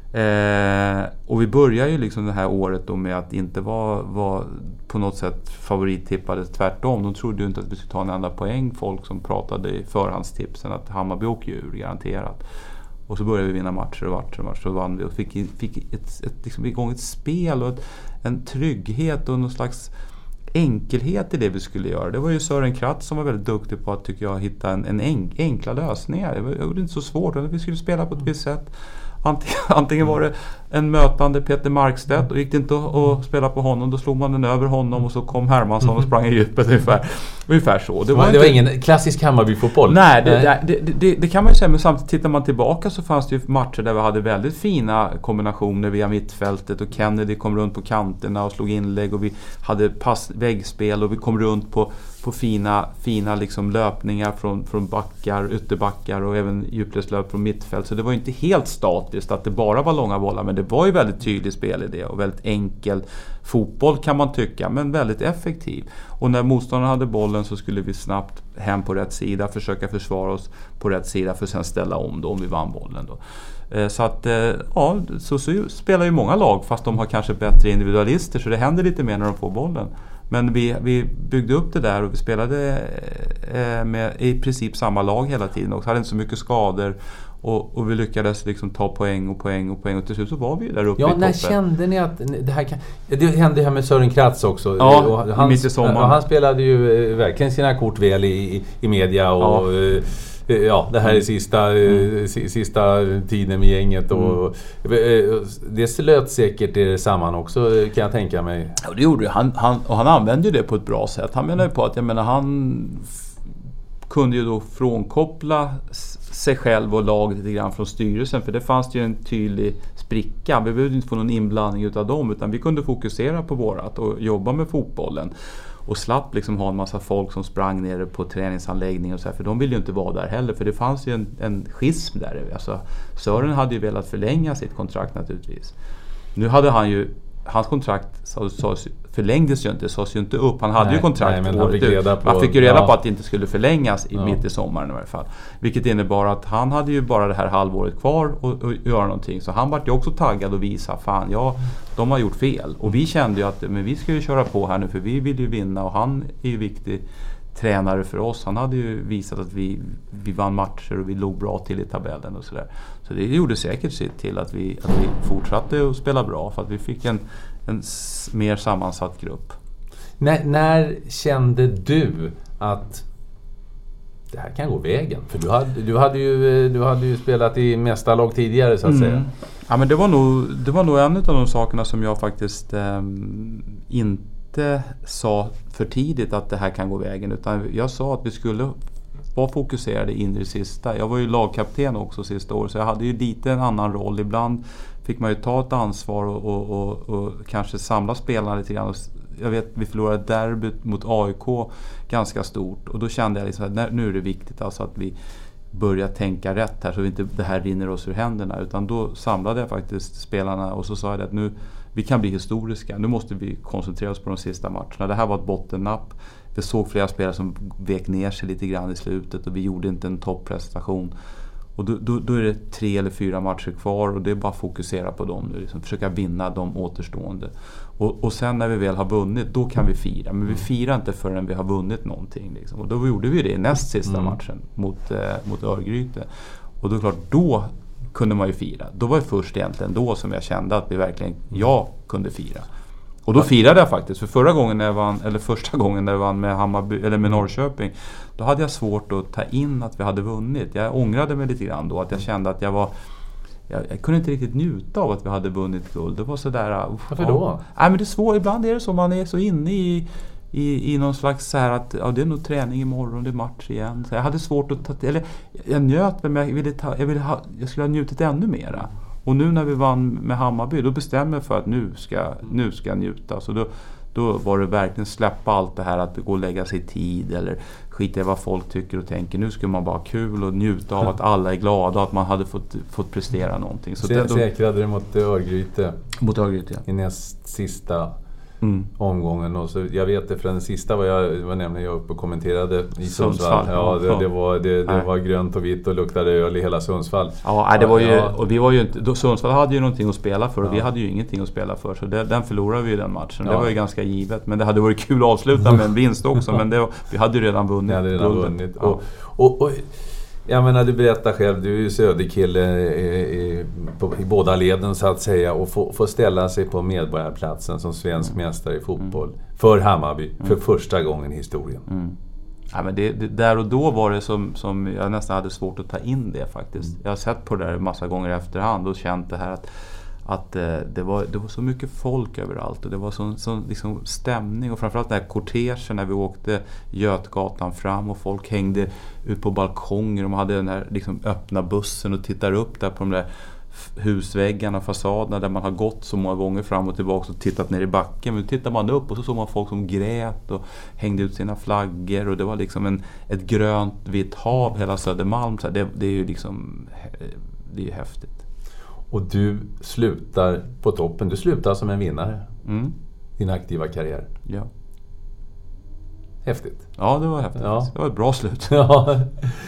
och vi börjar ju liksom det här året då med att inte vara på något sätt favorittippade, tvärtom. De trodde ju inte att vi skulle ta en enda poäng, folk som pratade i förhandstipsen att Hammarby åker ur garanterat. Och så började vi vinna matcher och så vann vi och fick liksom igång ett spel och en trygghet och någon slags enkelhet i det vi skulle göra. Det var ju Sören Kratz som var väldigt duktig på att, tycker jag, hitta en enkla lösningar. Det var inte så svårt. Vi skulle spela på ett visst sätt. Antingen var det en mötande Peter Markstedt och gick det inte att spela på honom, då slog man den över honom och så kom Hermansson och sprang i djupet ungefär så. Det var ingen klassisk Hammarby-fotboll. Nej, det kan man ju säga, men samtidigt tittar man tillbaka så fanns det ju matcher där vi hade väldigt fina kombinationer via mittfältet och Kennedy kom runt på kanterna och slog inlägg och vi hade väggspel och vi kom runt på fina liksom löpningar från backar, ytterbackar och även djupledslöp från mittfält. Så det var ju inte helt statiskt att det bara var långa bollar, men det var ju väldigt tydlig spelidé och väldigt enkel fotboll kan man tycka, men väldigt effektiv. Och när motståndaren hade bollen så skulle vi snabbt hem på rätt sida, försöka försvara oss på rätt sida för att sen ställa om då om vi vann bollen då. Så att ja, så spelar ju många lag, fast de har kanske bättre individualister, så det händer lite mer när de får bollen. Men vi byggde upp det där och vi spelade med i princip samma lag hela tiden och hade inte så mycket skador och vi lyckades liksom ta poäng och till slut så var vi där uppe i toppen. Ja, när kände ni att det här kan... Det hände här med Sören Kratz också. Ja, mitt i sommaren. Han spelade ju verkligen sina kort väl i media och... Ja, det här är sista tiden med gänget och det slöt säkert samman också, kan jag tänka mig. Ja, det gjorde han använde ju det på ett bra sätt. Han menar ju på att han kunde ju då frånkoppla sig själv och laget lite grann från styrelsen, för det fanns ju en tydlig spricka. Vi behövde inte få någon inblandning utav dem, utan vi kunde fokusera på vårat och jobba med fotbollen. Och slapp liksom ha en massa folk som sprang ner på träningsanläggning och så här, för de ville ju inte vara där heller, för det fanns ju en schism där. Alltså, Sören hade ju velat förlänga sitt kontrakt naturligtvis. Nu hade han ju, hans kontrakt förlängdes ju inte, sades ju inte upp. Han hade ju kontrakt han fick ju reda på att det inte skulle förlängas mitt i sommaren i varje fall. Vilket innebar att han hade ju bara det här halvåret kvar och göra någonting. Så han var ju också taggad och visa, de har gjort fel. Och vi kände ju att men vi ska ju köra på här nu, för vi vill ju vinna och han är ju viktig tränare för oss. Han hade ju visat att vi vann matcher och vi låg bra till i tabellen och sådär. Så det gjorde säkert sitt till att vi fortsatte att spela bra, för att vi fick en mer sammansatt grupp. När kände du att det här kan gå vägen? För du hade ju spelat i mästarlag tidigare så att säga. Ja, men det var nog en av de sakerna som jag faktiskt inte sa för tidigt att det här kan gå vägen, utan jag sa att vi skulle vara fokuserade in i det sista. Jag var ju lagkapten också sista året, så jag hade ju lite en annan roll. Ibland fick man ju ta ett ansvar och kanske samla spelarna lite grann. Jag vet, vi förlorade derbyt mot AIK ganska stort, och då kände jag liksom att nu är det viktigt alltså att vi börjar tänka rätt här, så inte det här rinner oss ur händerna, utan då samlade jag faktiskt spelarna och så sa jag att nu vi kan bli historiska, nu måste vi koncentrera oss på de sista matcherna. Det här var ett bottennapp. Vi såg flera spelare som vek ner sig lite grann i slutet och vi gjorde inte en topprestation. Och då är det 3 eller 4 matcher kvar och det är bara att fokusera på dem nu, liksom försöka vinna de återstående. Och sen när vi väl har vunnit, då kan vi fira. Men vi firar inte förrän vi har vunnit någonting. Liksom. Och då gjorde vi det i näst sista matchen mot Örgryte. Och då är klart, då kunde man ju fira. Då var det först egentligen då som jag kände att jag kunde fira. Och då firade jag faktiskt. För första gången när jag vann med Hammarby eller med Norrköping, då hade jag svårt att ta in att vi hade vunnit. Jag ångrade mig lite grann då, att jag kände att jag kunde inte riktigt njuta av att vi hade vunnit guld. Det var sådär... Varför då? Nej, men det är svårt. Ibland är det så, man är så inne i någon slags så här att det är nog träning imorgon, det är match igen. Så jag hade svårt att jag njöt, men jag skulle ha njutit ännu mera. Och nu när vi vann med Hammarby, då bestämde jag för att nu ska jag njuta. Så då var det verkligen släppa allt det här att gå och lägga sig i tid eller skita i vad folk tycker och tänker. Nu ska man bara ha kul och njuta av att alla är glada och att man hade fått prestera någonting. Så säkrade det mot Örgryte. Mot Örgryte, ja. I näst sista omgången. Och så, jag vet det, för den sista var nämligen jag uppe och kommenterade i Sundsvall. Ja, det var grönt och vitt och luktade öl i hela Sundsvall. Ja, det var ju, och vi var ju inte, Sundsvall hade ju någonting att spela för och vi hade ju ingenting att spela för, så den förlorade vi i den matchen. Det var ju ganska givet, men det hade varit kul att avsluta med en vinst också, men vi hade ju redan vunnit. Ja. Och jag menar, du berättar själv, du är ju söderkille i båda leden så att säga, och få ställa sig på medborgarplatsen som svensk mästare i fotboll för Hammarby för första gången i historien. Ja, men det där och då var det som jag nästan hade svårt att ta in det faktiskt. Jag har sett på det där massa gånger i efterhand och känt det här att det var så mycket folk överallt och det var sån liksom stämning, och framförallt den här kortegen när vi åkte Götgatan fram och folk hängde ut på balkonger och man hade den här liksom öppna bussen och tittar upp där på de där husväggarna och fasaderna där man har gått så många gånger fram och tillbaka och tittat ner i backen, men tittar man upp och så såg man folk som grät och hängde ut sina flaggor och det var liksom ett grönt vitt hav hela Södermalm. Så det är ju liksom, det är ju häftigt. Och du slutar på toppen. Du slutar som en vinnare. Din aktiva karriär. Ja. Häftigt. Ja, det var häftigt. Ja. Det var ett bra slut. Ja.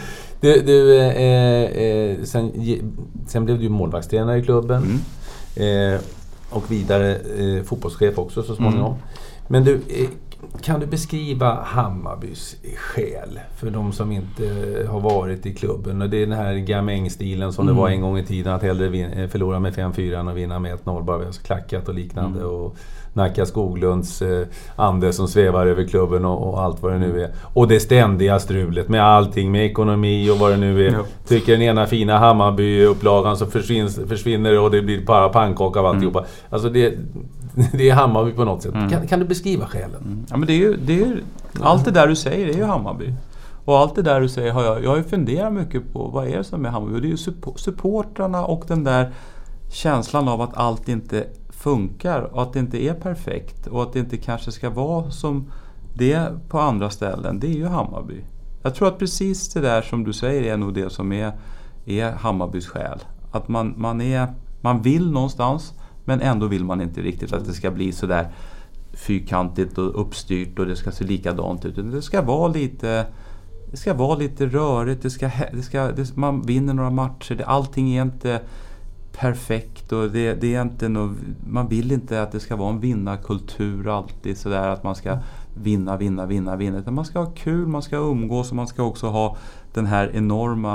Sen blev du målvaktstränare i klubben. Och vidare fotbollschef också så småningom. Men du, kan du beskriva Hammarbys själ för de som inte har varit i klubben? Och det är den här gamängstilen som det var en gång i tiden, att hellre förlora med 5-4 och vinna med 1-0 bara vi har klackat och liknande. Och Nacka Skoglunds ande som svävar över klubben och allt vad det nu är. Och det ständiga strulet med allting, med ekonomi och vad det nu är. Tycker den ena fina Hammarby-upplagan så försvinner och det blir bara pannkaka av alltihopa. Alltså det är Hammarby på något sätt. Kan du beskriva själen? Ja, men det är ju allt det där du säger är ju Hammarby. Och allt det där du säger jag har ju funderat mycket på vad är det som är Hammarby. Och det är ju supportrarna och den där känslan av att allt inte funkar och att det inte är perfekt och att det inte kanske ska vara som det är på andra ställen. Det är ju Hammarby. Jag tror att precis det där som du säger är nog det som är Hammarbys själ. Att man vill någonstans, men ändå vill man inte riktigt att det ska bli så där fyrkantigt och uppstyrt och det ska se likadant ut. Det ska vara lite rörigt, man vinner några matcher, allting är inte perfekt och det är inte man vill inte att det ska vara en vinnarkultur alltid så där att man ska vinna, utan man ska ha kul, man ska umgås och man ska också ha den här enorma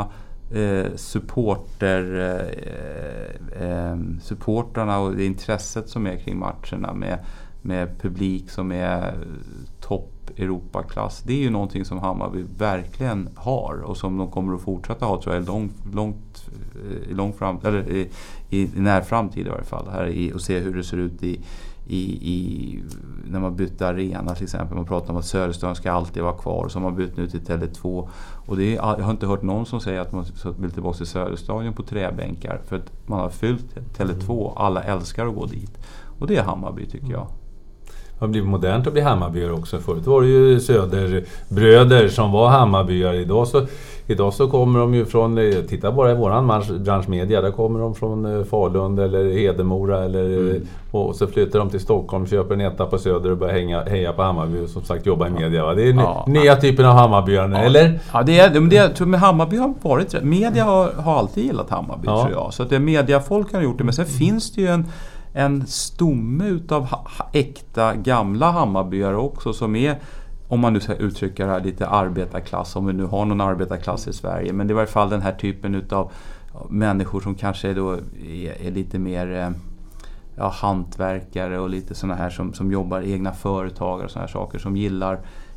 supportrarna och det intresset som är kring matcherna med publik som är topp Europaklass. Det är ju någonting som Hammarby verkligen har och som de kommer att fortsätta ha, tror jag, långt fram, eller i när framtid i varje fall här och se hur det ser ut i när man byter arena till exempel. Man pratar om att Söderstadion ska alltid vara kvar, så har man bytt nu till Tele2 och jag har inte hört någon som säger att man vill tillbaka till Söderstadion på träbänkar för att man har fyllt Tele2, alla älskar att gå dit och det är Hammarby tycker jag. Det har blivit modernt att bli Hammarbyare också. Förut var det ju Söderbröder som var Hammarbyare. Idag så kommer de ju från, titta bara i våran branschmedia, där kommer de från Falun eller Hedemora och så flyttar de till Stockholm, köper en etta på Söder och börjar heja på Hammarby och som sagt jobba i media. Va? Det är nya typen av Hammarbyare, eller? Ja, jag tror att Hammarby har varit, media har alltid gillat Hammarby tror jag. Så att det mediafolk har gjort det, men sen finns det ju en stomme utav äkta gamla Hammarbyare också som är, om man nu ska uttrycka det här, lite arbetarklass, om vi nu har någon arbetarklass i Sverige, men det är i varje fall den här typen utav människor som kanske då är lite mer hantverkare och lite såna här som jobbar egna företagare och såna här saker, som gillar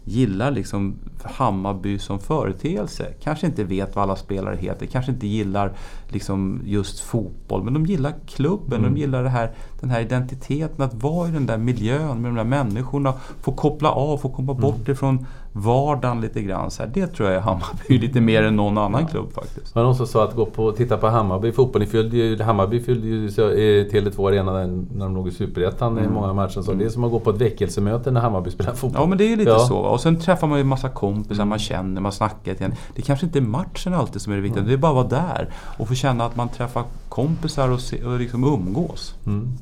gillar liksom Hammarby som företeelse. Kanske inte vet vad alla spelare heter, kanske inte gillar liksom just fotboll, men de gillar klubben, de gillar den här identiteten, att vara i den där miljön med de där människorna, få koppla av, få komma bort ifrån vardagen lite grann. Så här, det tror jag är Hammarby lite mer än någon annan klubb faktiskt. Men någon som sa att titta på Hammarby fotboll. Hammarby fyllde ju Tele2 Arena när de låg i Superettan i många matcher. Så det är som att gå på ett väckelsemöte när Hammarby spelar fotboll. Ja, men det är ju lite så. Och sen träffar man ju en massa kompisar, man känner, man snackar igen. Det kanske inte är matchen alltid som är det viktiga. Det är bara att vara där och få känna att man träffar kompisar och liksom umgås.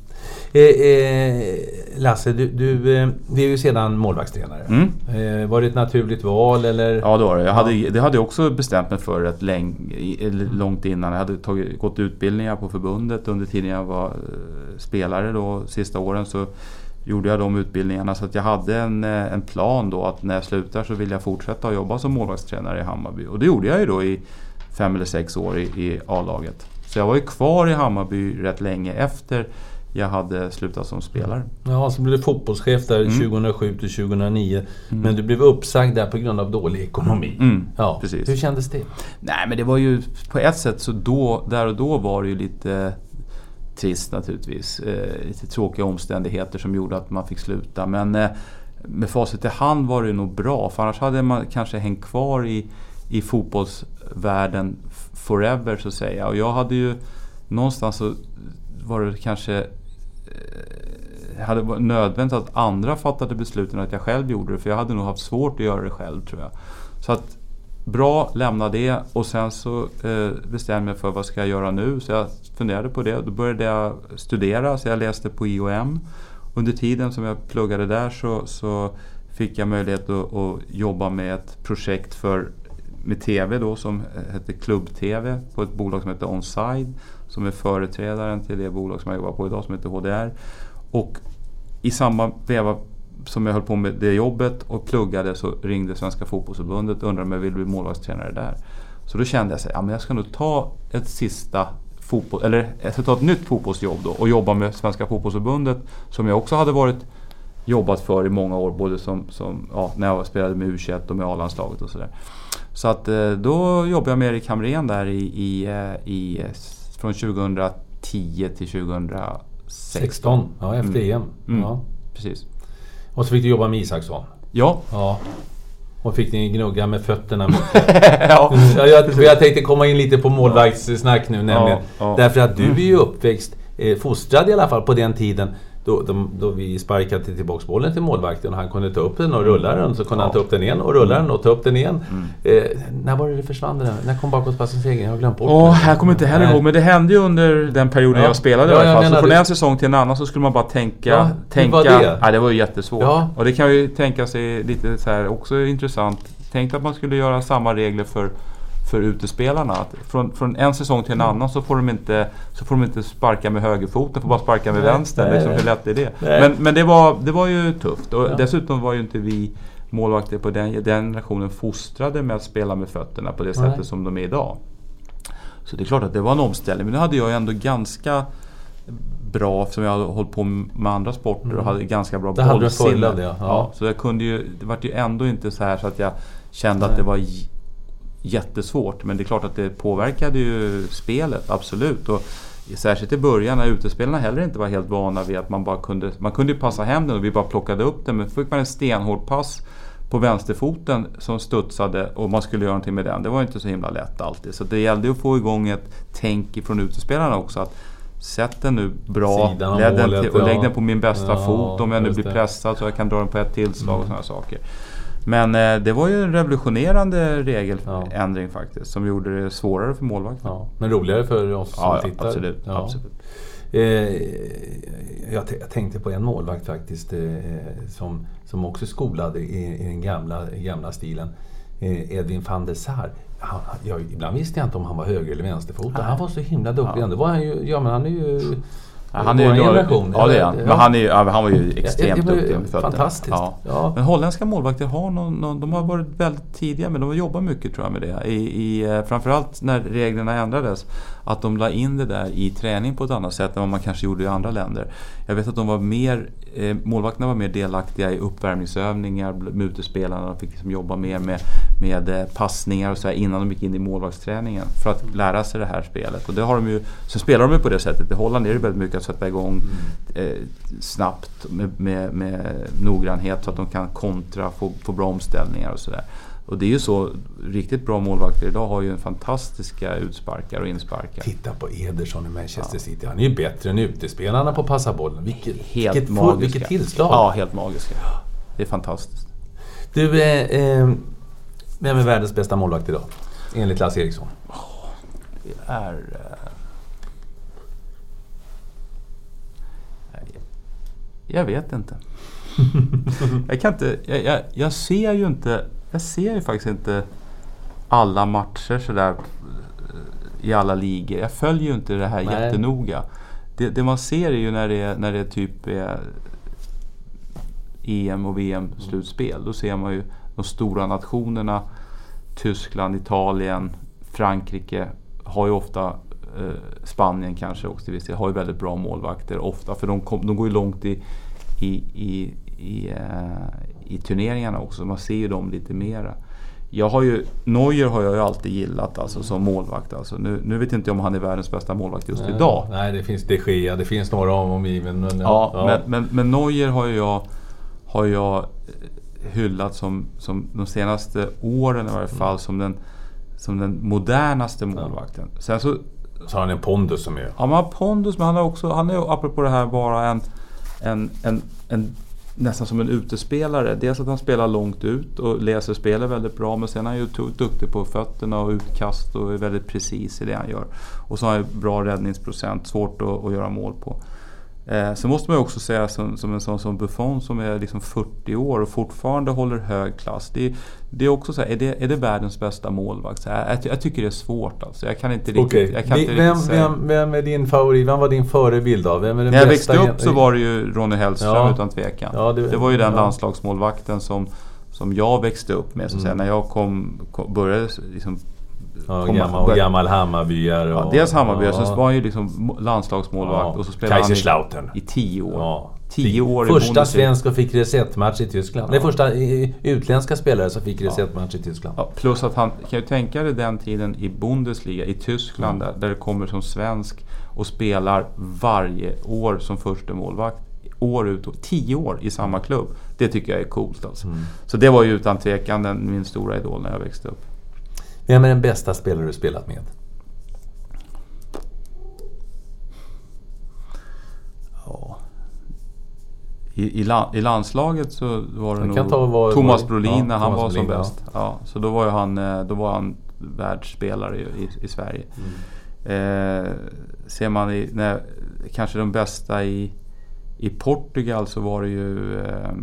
Lasse, du är ju sedan målvaktstränare. Var det ett naturligt val eller? Ja, det var det. Det hade jag också bestämt mig för långt innan. Jag hade gått utbildningar på förbundet under tiden jag var spelare då, sista åren, så gjorde jag de utbildningarna, så att jag hade en plan då att när jag slutar så vill jag fortsätta att jobba som målvaktstränare i Hammarby. Och det gjorde jag ju då i 5 eller 6 år i A-laget. Så jag var ju kvar i Hammarby rätt länge efter jag hade slutat som spelare. Ja, så blev du fotbollschef där 2007 till 2009. Men du blev uppsagd där på grund av dålig ekonomi. Ja, precis. Hur kändes det? Nej, men det var ju på ett sätt så där och då var det ju lite trist naturligtvis. Lite tråkiga omständigheter som gjorde att man fick sluta. Men med facit i hand var det nog bra. För annars hade man kanske hängt kvar i fotbollsvärlden forever så att säga. Och jag hade ju någonstans så var det kanske hade varit nödvändigt att andra fattade besluten att jag själv gjorde det. För jag hade nog haft svårt att göra det själv, tror jag. Så att bra, lämna det. Och sen så bestämde jag för vad ska jag göra nu. Så jag funderade på det. Då började jag studera. Så jag läste på IOM. Under tiden som jag pluggade där så fick jag möjlighet att jobba med ett projekt med TV då, som heter Klubb-TV på ett bolag som heter Onside, som är företrädaren till det bolag som jag jobbar på idag som heter HDR. Och i samma veva som jag höll på med det jobbet och pluggade så ringde Svenska fotbollsförbundet och undrade om jag ville bli målvaktstränare där. Så då kände jag att jag ska nog ta ett nytt fotbollsjobb då och jobba med Svenska fotbollsförbundet, som jag också hade jobbat för i många år, både som när jag spelade med U21 och med A-landslaget och sådär. Så att då jobbade jag med Erik Hamrén där från 2010 till 2016. Ja, efter EM. Ja. Precis. Och så fick du jobba med Isaksson. Ja. Och fick ni gnugga med fötterna mycket. Jag tänkte komma in lite på målvaktssnack nu nämligen. Därför att du är ju uppväxt, fostrad i alla fall på den tiden då vi sparkade tillbaka bollen till målvakten och han kunde ta upp den och rulla den, så kunde han ta upp den igen och rulla den och ta upp den igen. När var det försvann den? När kom bakåtpassens egen? Jag har glömt bort det. Jag kommer inte heller ihåg, men det hände ju under den perioden jag spelade i alla fall. Så från en säsong till en annan så skulle man bara tänka. Det var ju jättesvårt. Och det kan ju tänka sig lite så här också intressant. Tänk att man skulle göra samma regler för utespelarna. Att från en säsong till en annan så får de inte sparka med högerfoten, får bara sparka med vänster. Liksom, hur lätt är det? Men det var ju tufft. Och dessutom var ju inte vi målvakter på den generationen fostrade med att spela med fötterna på det sättet som de är idag. Så det är klart att det var en omställning. Men nu hade jag ändå ganska bra, som jag hade hållit på med andra sporter och hade ganska bra bollsinne. Så jag kunde ju, det var ju ändå inte så här så att jag kände att det var jättesvårt, men det är klart att det påverkade ju spelet, absolut. Och särskilt i början när utespelarna heller inte var helt vana vid att man kunde ju passa hem den och vi bara plockade upp den, men fick man en stenhård pass på vänsterfoten som studsade och man skulle göra någonting med den. Det var inte så himla lätt alltid. Så det gällde att få igång ett tänk från utespelarna också, att sätt den nu bra, lägg den på min bästa fot om jag nu blir pressad så jag kan dra den på ett tillslag och sådana saker. Men det var ju en revolutionerande regeländring faktiskt, som gjorde det svårare för målvakten. Men roligare för oss som tittar. Absolut. Jag tänkte på en målvakt faktiskt som också skolade i den gamla stilen. Edwin van der Sar. Ibland visste jag inte om han var höger eller vänsterfotad. Han var så himla duktig. Ändå var han ju, han är ju han är ju generation. Ja, det är han. Men han var ju extremt duktig med fötterna. Fantastiskt. Ja. Men holländska målvakter de har varit väldigt tidiga, men de har jobbat mycket tror jag med det. Framförallt när reglerna ändrades. att de la in det där i träning på ett annat sätt än vad man kanske gjorde i andra länder. Jag vet att de var mer, målvakterna var mer delaktiga i uppvärmningsövningar med utespelarna. De fick liksom jobba mer med passningar och så här innan de gick in i målvaktsträningen för att lära sig det här spelet. Och det har de ju, så spelar de ju på det sättet. I Holland är det väldigt mycket att sätta igång snabbt med noggrannhet så att de kan kontra, få bra omställningar och sådär. Och det är ju så, riktigt bra målvakter idag har ju en fantastiska utsparkar och insparkar. Titta på Ederson i Manchester City. Han är ju bättre än utespelarna på att passa bollen. Vilket tillslag. Ja, helt magiska. Det är fantastiskt. Du, vem är världens bästa målvakt idag? Enligt Lasse Eriksson. Det är... Jag vet inte. Jag kan inte... Jag ser ju faktiskt inte alla matcher sådär i alla ligor. Jag följer ju inte det här jättenoga. Det man ser är ju när det typ är EM och VM-slutspel. Då ser man ju de stora nationerna, Tyskland, Italien, Frankrike har ju ofta, Spanien kanske också, visst, har ju väldigt bra målvakter ofta, för de går ju långt i turneringarna också. Man ser ju dem lite mera. Neuer har jag ju alltid gillat alltså, som målvakt. Alltså. Nu vet inte om han är världens bästa målvakt just idag. Nej, det finns De Gea, det finns några omgiven. Men Neuer har jag hyllat som de senaste åren i varje fall som den modernaste målvakten. Sen så har han en pondus som är... Ja, man har pondus, men han är apropå det här bara en nästan som en utespelare. Dels att han spelar långt ut och läser spelet väldigt bra, men sen är han ju duktig på fötterna och utkast och är väldigt precis i det han gör. Och så har han bra räddningsprocent, svårt att göra mål på. Så måste man ju också säga som en sån som Buffon som är liksom 40 år och fortfarande håller hög klass. Det är också så här, är det världens bästa målvakt? Så här, jag tycker det är svårt alltså. Jag kan inte riktigt, vem är din favorit? Vem var din förebild av? Vem är den när jag bästa växte upp så var det ju Ronny Hellström utan tvekan. Ja, det var ju den landslagsmålvakten som jag växte upp med så att säga, när jag började liksom gammal Hammarbyare. Ja, dels Hammarbyare, så var han ju liksom landslagsmålvakt och så spelade han i 10 år. Ja. 10 år första svenska fick resetmatch i Tyskland. Det första utländska spelare som fick resetmatch i Tyskland. Ja, plus att han, kan ju tänka dig den tiden i Bundesliga i Tyskland där det kommer som svensk och spelar varje år som första målvakt. År ut och 10 år i samma klubb. Det tycker jag är coolt alltså. Så det var ju utan tvekan min stora idol när jag växte upp. Vem är den bästa spelare du spelat med? Ja. I landslaget så var det nog Thomas Brolin när han var som bäst. Ja, så då var han världsspelare i Sverige. Ser man kanske de bästa i Portugal så var det ju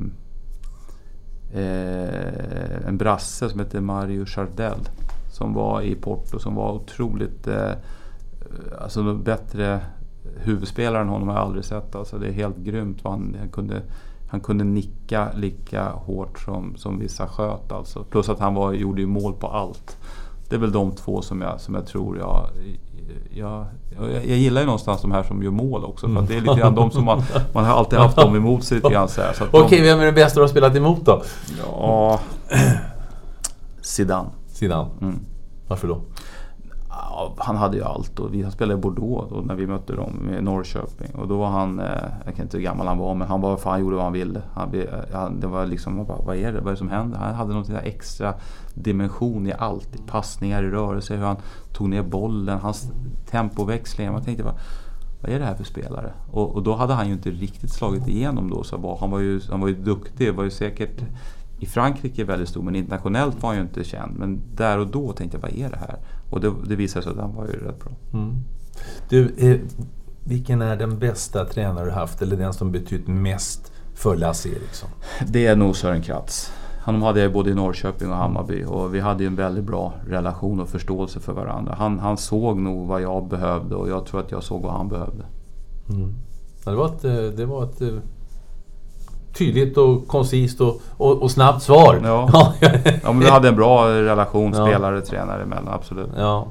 en brasse som heter Mario Chardel som var i Porto, som var otroligt alltså bättre huvudspelare än honom har jag aldrig sett. Alltså det är helt grymt vad han kunde nicka lika hårt som vissa sköt alltså. Plus att han gjorde ju mål på allt. Det är väl de två som jag tror jag gillar ju någonstans de här som gör mål också, för att det är lite grann de som man har alltid haft dem emot sig lite grann så här. Okej, vem är den bästa du har spelat emot då? Ja, Zidane. Varför då? Ja, han hade ju allt och vi spelade i Bordeaux då, när vi mötte dem med Norrköping, och då var han, jag kan inte hur gammal han var, men han gjorde vad han ville. Det var liksom, vad är det som hände? Han hade någon extra dimension i allt, i passningar, i rörelse, hur han tog ner bollen, hans tempoväxlingar. Man tänkte, vad är det här för spelare? Och då hade han ju inte riktigt slagit igenom då, så han var ju duktig, var ju säkert i Frankrike väldigt stor, men internationellt var han ju inte känd. Men där och då tänkte jag, vad är det här? Och det visade sig att han var ju rätt bra. Du, vilken är den bästa tränare du haft, eller den som betytt mest för Lasse Eriksson? Det är nog Søren Kratz. Han hade jag både i Norrköping och Hammarby, och vi hade ju en väldigt bra relation och förståelse för varandra. Han såg nog vad jag behövde, och jag tror att jag såg vad han behövde. Ja, det var ett tydligt och koncist och snabbt svar. Ja, men vi hade en bra relation spelare-tränare emellan, absolut. Ja.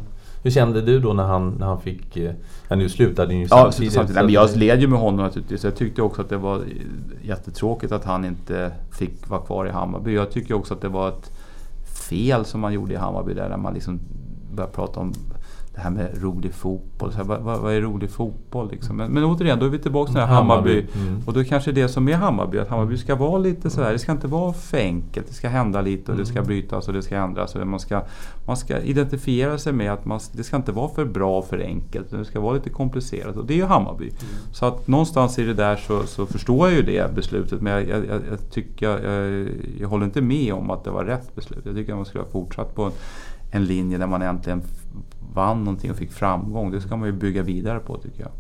Hur kände du då när han fick... nu slutade ju samtidigt. Men jag led ju med honom naturligtvis. Jag tyckte också att det var jättetråkigt att han inte fick vara kvar i Hammarby. Jag tycker också att det var ett fel som man gjorde i Hammarby där man liksom började prata om det här med rolig fotboll. Så här, vad är rolig fotboll liksom? Men återigen, då är vi tillbaka till Hammarby. Och då är kanske det som är Hammarby, att Hammarby ska vara lite sådär, det ska inte vara för enkelt, det ska hända lite och det ska brytas och det ska ändras. Och man ska identifiera sig med att det ska inte vara för bra och för enkelt, det ska vara lite komplicerat, och det är ju Hammarby. Så att någonstans i det där så förstår jag ju det beslutet, men jag tycker jag håller inte med om att det var rätt beslut. Jag tycker att man skulle ha fortsatt på en linje där man äntligen vann någonting och fick framgång. Det ska man ju bygga vidare på, tycker jag.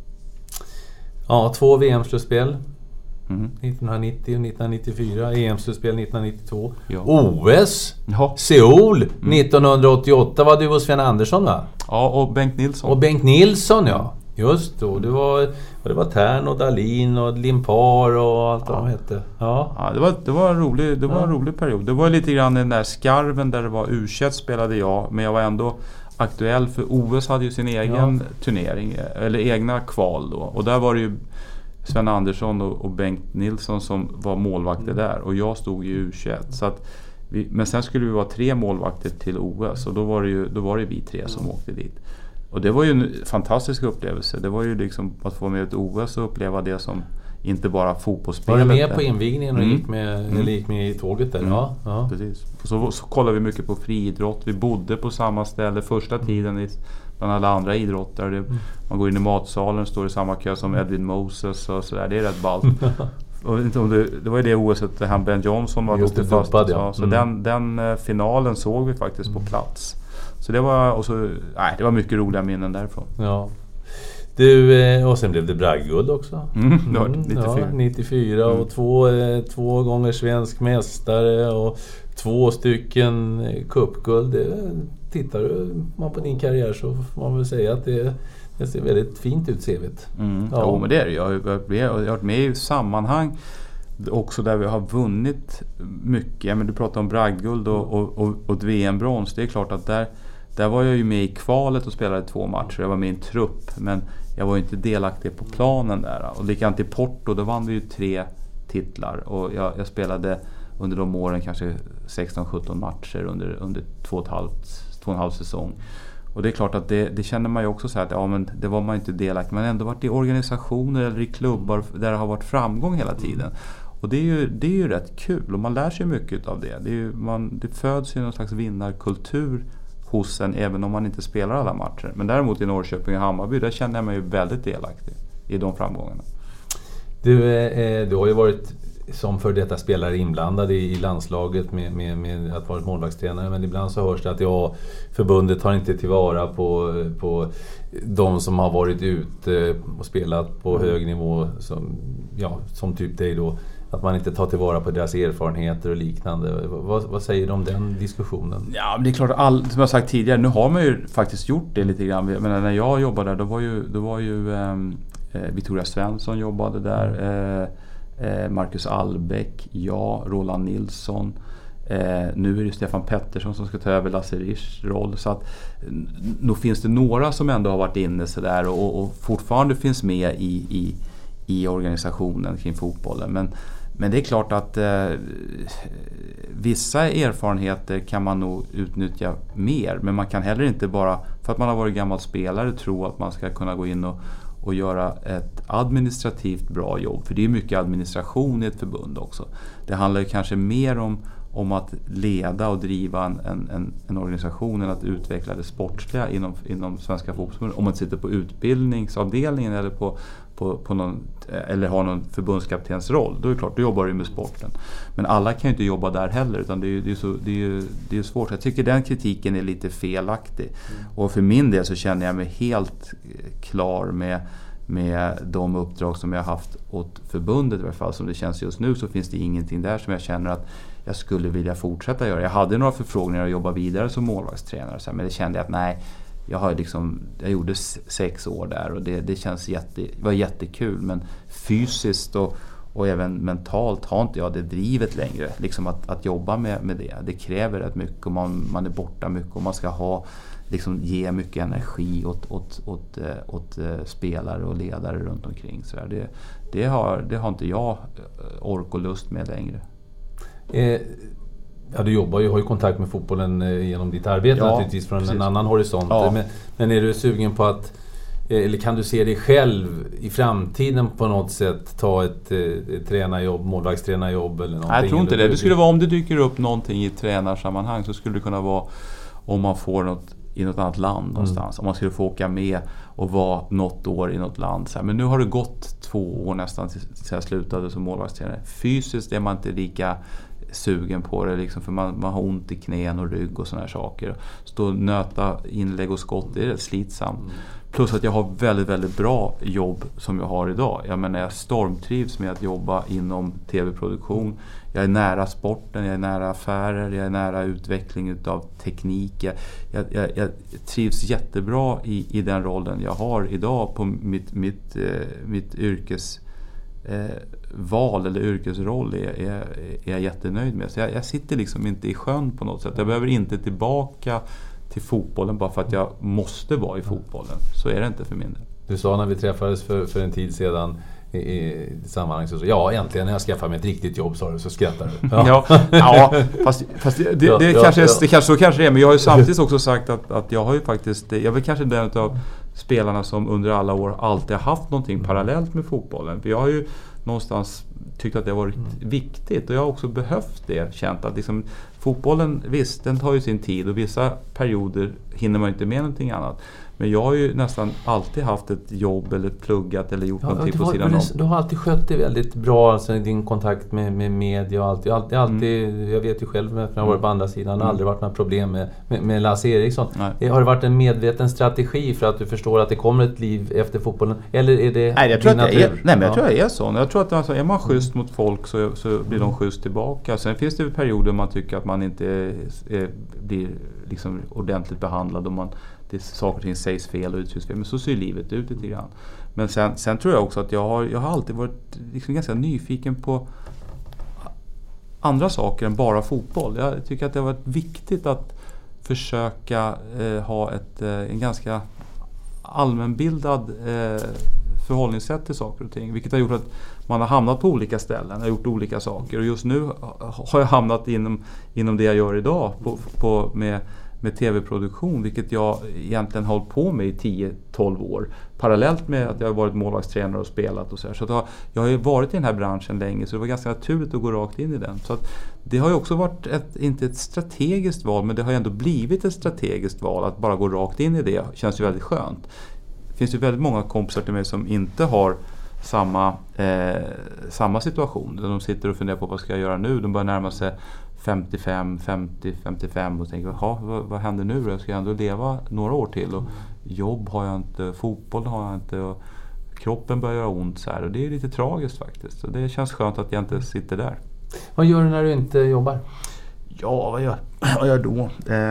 Ja, 2 VM-slutspel 1990 och 1994, EM-slutspel 1992. Ja. OS Seoul 1988 var du och Sven Andersson, va? Ja, och Bengt Nilsson. Och Bengt Nilsson, ja. Just då, det var Tern och Dahlin och Limpar och allt vad de hette. Ja, det var en rolig period. Det var lite grann den där skarven där det var U21 spelade jag, men jag var ändå aktuell för OS hade ju sin egen turnering eller egna kval då, och där var det ju Sven Andersson och Bengt Nilsson som var målvakter där, och jag stod i U21, så att men sen skulle vi vara 3 målvakter till OS, och då var det vi 3 som åkte dit. Och det var ju en fantastisk upplevelse. Det var ju liksom att få med ett OS och uppleva det som inte bara fotbollsspelet. Var du med på invigningen och gick med i tåget där? Ja. Precis. Så kollade vi mycket på friidrott. Vi bodde på samma ställe första tiden bland alla andra idrottare. Man går in i matsalen, står i samma kö som Edwin Moses och sådär. Det är rätt ballt. Och det var ju det OS:et där Ben Johnson var just fast. Dubbad, så den finalen såg vi faktiskt på plats. Så det var mycket roliga minnen därifrån. Ja. Och sen blev det bragdguld också. 94 och 2 gånger svensk mästare och 2 stycken cupguld. Tittar man på din karriär så får man väl säga att det ser väldigt fint ut, CV:t. Ja, men det är det. Jag har varit med i sammanhang också där vi har vunnit mycket. Men du pratar om bragdguld och ett VM-brons. Det är klart att där var jag ju med i kvalet och spelade 2 matcher. Jag var med i en trupp, men jag var ju inte delaktig på planen där. Och likadant i Porto, då vann vi ju 3 titlar. Och jag spelade under de åren kanske 16-17 matcher under 2,5 säsong. Och det är klart att det känner man ju också så här att men det var man inte delaktig. Man har ändå varit i organisationer eller i klubbar där det har varit framgång hela tiden. Och det är ju rätt kul och man lär sig mycket av det. Det föds ju någon slags vinnarkultur hos en, även om man inte spelar alla matcher. Men däremot i Norrköping och Hammarby, där känner jag mig ju väldigt delaktig i de framgångarna. Du har ju varit som för detta spelare inblandad i landslaget med att vara målvaktstränare, men ibland så hörs det att förbundet tar inte tillvara på de som har varit ute och spelat på hög nivå som typ dig då, att man inte tar tillvara på deras erfarenheter och liknande. Vad säger du om den diskussionen? Ja, men det är klart, som jag sagt tidigare, nu har man ju faktiskt gjort det lite grann. Men när jag jobbade där, då var ju Victoria Svensson jobbade där, Marcus Albeck, Roland Nilsson. Nu är det Stefan Pettersson som ska ta över Lasse Rischs roll, så att nog finns det några som ändå har varit inne så där och fortfarande finns med i organisationen kring fotbollen. Men det är klart att vissa erfarenheter kan man nog utnyttja mer, men man kan heller inte bara för att man har varit gammal spelare tro att man ska kunna gå in och göra ett administrativt bra jobb. För det är mycket administration i ett förbund också. Det handlar ju kanske mer om att leda och driva en organisation än att utveckla det sportsliga inom Svenska fotbollsförbundet. Om man sitter på utbildningsavdelningen eller på någon, eller har någon förbundskaptens roll, då är det klart, då jobbar du med sporten. Men alla kan ju inte jobba där heller, utan det är svårt. Jag tycker den kritiken är lite felaktig. Och för min del så känner jag mig helt klar med de uppdrag som jag har haft åt förbundet i alla fall. Som det känns just nu så finns det ingenting där som jag känner att jag skulle vilja fortsätta göra. Jag hade några förfrågningar att jobba vidare som målvaktstränare, men det kände jag att nej, jag gjorde 6 år där och det känns var jättekul, men fysiskt och även mentalt har inte jag det drivet längre. Liksom att jobba med det. Det kräver rätt mycket och man är borta mycket och man ska ge mycket energi åt spelare och ledare runt omkring. Så det har inte jag ork och lust med längre. Ja, du har ju kontakt med fotbollen genom ditt arbete naturligtvis från en annan horisont. Ja. Men är du sugen på att, eller kan du se dig själv i framtiden på något sätt ta ett tränarjobb, målvaktstränarjobb eller någonting? Nej, jag tror inte det. Det skulle vara om det dyker upp någonting i tränarsammanhang, så skulle det kunna vara om man får något i något annat land någonstans. Om man skulle få åka med och vara något år i något land. Så här. Men nu har det gått 2 år nästan tills jag slutade som målvaktstränare. Fysiskt är man inte lika sugen på det liksom, för man har ont i knän och rygg och såna här saker. Stå och nöta inlägg och skott, det är rätt slitsamt. Plus att jag har väldigt, väldigt bra jobb som jag har idag. Jag menar, jag stormtrivs med att jobba inom tv-produktion. Jag är nära sporten, jag är nära affärer, jag är nära utveckling utav teknik. Jag trivs jättebra i den rollen jag har idag på mitt yrkesval eller yrkesroll är jag jättenöjd med. Så jag sitter liksom inte i sjön på något sätt. Jag behöver inte tillbaka till fotbollen bara för att jag måste vara i fotbollen. Så är det inte för min del. Du sa när vi träffades för en tid sedan i sammanhang så äntligen när jag skaffar mig ett riktigt jobb, så skrattar du. Fast det kanske är, men jag har ju samtidigt också sagt att jag har ju faktiskt, jag är väl kanske den av spelarna som under alla år alltid har haft någonting parallellt med fotbollen. För jag har ju någonstans tyckt att det har varit viktigt, och jag har också behövt det, känt att liksom, fotbollen, visst, den tar ju sin tid och vissa perioder hinner man inte med någonting annat. Men jag har ju nästan alltid haft ett jobb eller pluggat eller gjort någonting på sidan om. Du har alltid skött det väldigt bra, alltså din kontakt med media och alltid. Jag vet ju själv när jag har varit på andra sidan, det har aldrig varit några problem med Lasse Eriksson. Nej. Har det varit en medveten strategi för att du förstår att det kommer ett liv efter fotbollen? Eller är det jag tror att jag tror jag är så. Jag tror att alltså, är man schysst mot folk så blir de schysst tillbaka. Sen finns det perioder man tycker att man inte blir liksom ordentligt behandlad och saker och ting sägs fel och uttrycks fel, men så ser livet ut lite grann. Men sen tror jag också att jag har alltid varit liksom ganska nyfiken på andra saker än bara fotboll. Jag tycker att det har varit viktigt att försöka ha en ganska allmänbildad förhållningssätt till saker och ting, vilket har gjort att man har hamnat på olika ställen och gjort olika saker, och just nu har jag hamnat inom det jag gör idag med tv-produktion, vilket jag egentligen hållit på med i 10-12 år. Parallellt med att jag har varit målvaktstränare och spelat och så här. Så jag har ju varit i den här branschen länge, så det var ganska naturligt att gå rakt in i den. Så att det har ju också varit inte ett strategiskt val, men det har ju ändå blivit ett strategiskt val att bara gå rakt in i det. Känns ju väldigt skönt. Det finns ju väldigt många kompisar till mig som inte har samma situation. Där de sitter och funderar på vad ska jag göra nu. De börjar närma sig 55 och tänker, vad händer nu? Jag ska ändå leva några år till, och jobb har jag inte, fotboll har jag inte, och kroppen börjar göra ont så här, och det är lite tragiskt faktiskt. Så det känns skönt att jag inte sitter där. Vad gör du när du inte jobbar? Ja, vad gör då?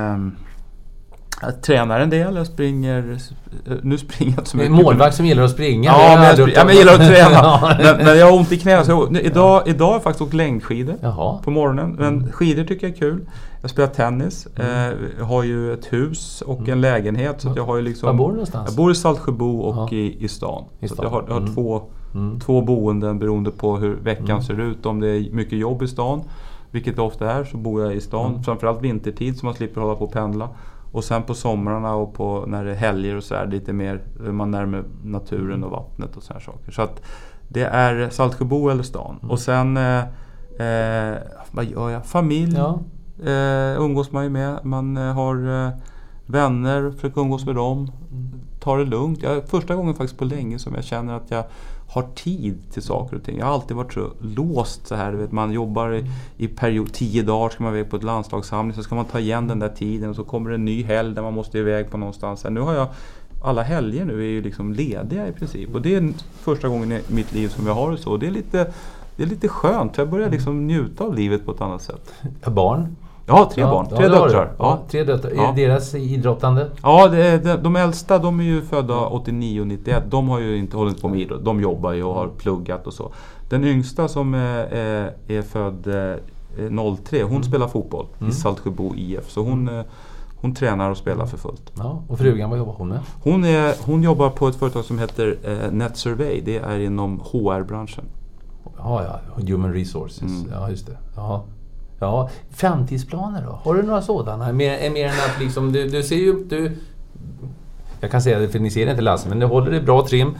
Jag tränar en del, jag springer. Nu springer jag så mycket. Målvakt som gillar att springa. Ja, men jag gillar att träna. men jag har ont i knäna. Så idag har jag faktiskt åkt längdskidor på morgonen. Men skidor tycker jag är kul. Jag spelar tennis. Jag har ju ett hus och en lägenhet. Så att jag har ju liksom, var bor du någonstans? Jag bor i Saltsjöbo och i stan. Så jag har två boenden beroende på hur veckan ser ut. Om det är mycket jobb i stan, vilket det ofta är, så bor jag i stan. Framförallt vintertid, så man slipper hålla på och pendla. Och sen på somrarna och när det är helger och så är det lite mer, man närmar naturen och vattnet och så här saker. Så att det är Saltsjöbo eller stan. Och sen vad gör jag? Familj umgås man ju med. Man har vänner, försöker umgås med dem. Tar det lugnt. Första gången faktiskt på länge som jag känner att jag har tid till saker och ting. Jag har alltid varit så låst så här. Vet, man jobbar i period 10 dagar, ska man iväg på ett landslagssamling, så ska man ta igen den där tiden, och så kommer det en ny helg där man måste iväg på någonstans. Nu har jag alla helger nu är ju liksom lediga i princip, och det är första gången i mitt liv som jag har det så. Det är lite skönt. Jag börjar liksom njuta av livet på ett annat sätt. Barn? Ja, 3 barn. 3 döttrar. Ja, 3 döttrar. Ja. Är deras idrottande? Ja, de äldsta, de är ju födda 89 och 91. De har ju inte hållit på med idrott. De jobbar ju och har pluggat och så. Den yngsta som är född 03, hon spelar fotboll i Saltsjöbo IF. Så hon tränar och spelar för fullt. Ja, och frugan, vad jobbar hon med? Hon jobbar på ett företag som heter Net Survey. Det är inom HR-branschen. Ja, Human Resources. Ja, just det. Ja, framtidsplaner då? Har du några sådana? Mer än att liksom, du ser ju... Jag kan säga det, för ni ser inte Lasse, men det håller det bra trim.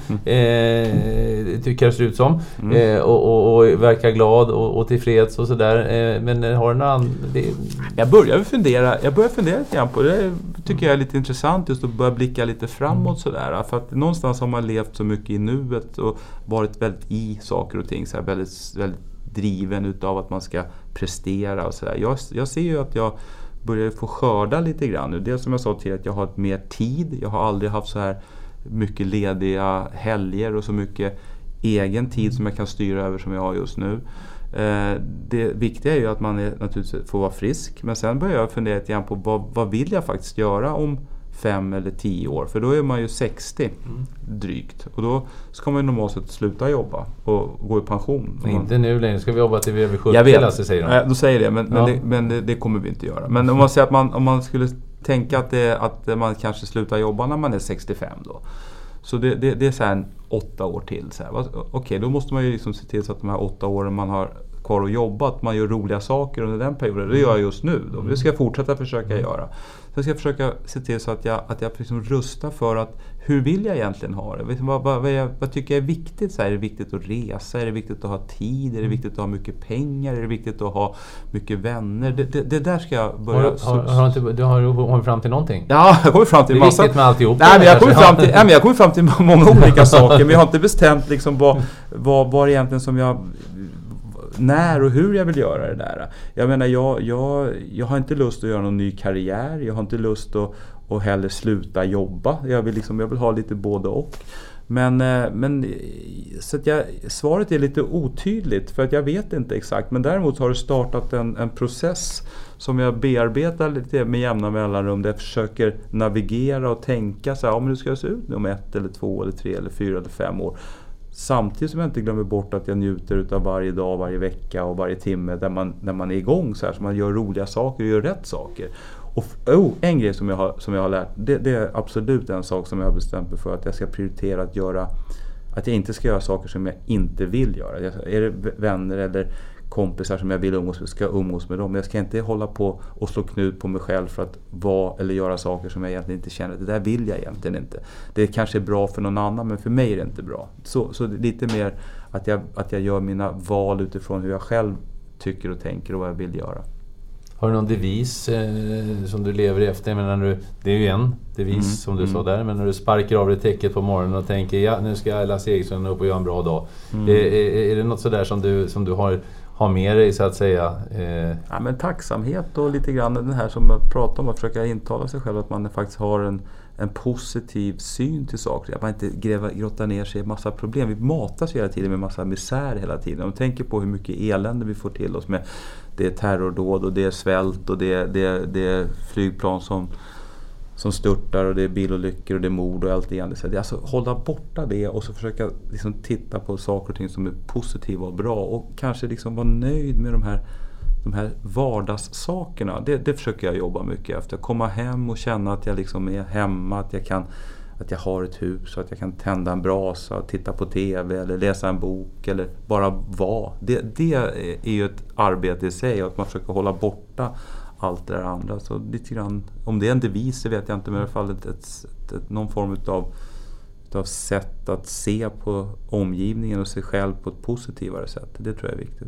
Tycker det ser ut som. Och verkar glad och tillfreds och sådär. Men har du någon... Jag börjar fundera lite grann på det. Tycker jag är lite intressant just att börja blicka lite framåt sådär. För att någonstans har man levt så mycket i nuet och varit väldigt i saker och ting. Så här, väldigt, väldigt driven utav att man ska prestera och sådär. Jag ser ju att jag börjar få skörda lite grann nu. Det som jag sa till att jag har mer tid. Jag har aldrig haft så här mycket lediga helger och så mycket egen tid som jag kan styra över som jag har just nu. Det viktiga är ju att man naturligtvis får vara frisk. Men sen börjar jag fundera lite grann på vad vill jag faktiskt göra om 5 eller 10 år. För då är man ju 60 drygt. Och då ska man ju normalt sett sluta jobba och gå i pension. Men inte nu längre, ska vi jobba till vi är över 70. Jag vet, alltså, säger de. Då säger det. Men det kommer vi inte göra. Men om man säger att om man skulle tänka att man kanske slutar jobba när man är 65 då. Så det är så här 8 år till. Okej, då måste man ju liksom se till så att de här 8 åren man har kvar och jobbat, man gör roliga saker under den perioden. Det gör jag just nu. Det ska jag fortsätta försöka göra. Så jag ska försöka se till så att jag liksom rustar för att hur vill jag egentligen ha det? Vad tycker jag är viktigt? Så här, är det viktigt att resa? Är det viktigt att ha tid? Är det viktigt att ha mycket pengar? Är det viktigt att ha mycket vänner? Det där ska jag börja... Har du kommit fram till någonting? Ja, jag kommer fram till massa... Det är viktigt med alltihop. Nej, men jag kommer fram till många olika saker. Men jag har inte bestämt liksom vad egentligen som jag... när och hur jag vill göra det där. Jag menar, jag har inte lust att göra någon ny karriär. Jag har inte lust att heller sluta jobba. Jag vill ha lite både och. Men så att svaret är lite otydligt för att jag vet inte exakt. Men däremot har det startat en process som jag bearbetar lite med jämna mellanrum där jag försöker navigera och tänka så här, men hur ska jag se ut om 1 eller 2 eller 3 eller 4 eller 5 år. Samtidigt som jag inte glömmer bort att jag njuter utav varje dag, varje vecka och varje timme när man är igång så här, så man gör roliga saker och gör rätt saker. Och en grej som jag har lärt, det är absolut en sak som jag har bestämt mig för att jag ska prioritera att jag inte ska göra saker som jag inte vill göra. Är det vänner eller kompisar som jag vill umgås med, ska umgås med dem. Jag ska inte hålla på och slå knut på mig själv för att vara eller göra saker som jag egentligen inte känner. Det där vill jag egentligen inte. Det kanske är bra för någon annan, men för mig är det inte bra. Så lite mer att jag gör mina val utifrån hur jag själv tycker och tänker och vad jag vill göra. Har du någon devis som du lever efter? Men det är ju en devis som du sa där, men när du sparkar av dig täcket på morgonen och tänker nu ska Lasse Eriksson upp och göra en bra dag. Är det något sådär som du har med dig så att säga? Ja, men tacksamhet och lite grann den här som jag pratar om, att försöka intala sig själv att man faktiskt har en positiv syn till saker. Att man inte grottar ner sig i massa problem. Vi matas hela tiden med massa misär hela tiden. Och tänker på hur mycket elände vi får till oss med. Det är terrordåd och det är svält och det är flygplan som störtar och det är bilolyckor och det är mord och allt det igen. Det är alltså hålla borta det och så försöka liksom titta på saker och ting som är positiva och bra och kanske liksom vara nöjd med de här vardagssakerna. Det försöker jag jobba mycket efter. Komma hem och känna att jag liksom är hemma, att jag har ett hus, att jag kan tända en brasa, titta på tv eller läsa en bok eller bara vara. Det är ju ett arbete i sig och att man försöker hålla borta allt det där andra. Så lite grann, om det är en devis så vet jag inte, men i alla fall någon form av sätt att se på omgivningen och sig själv på ett positivare sätt. Det tror jag är viktigt.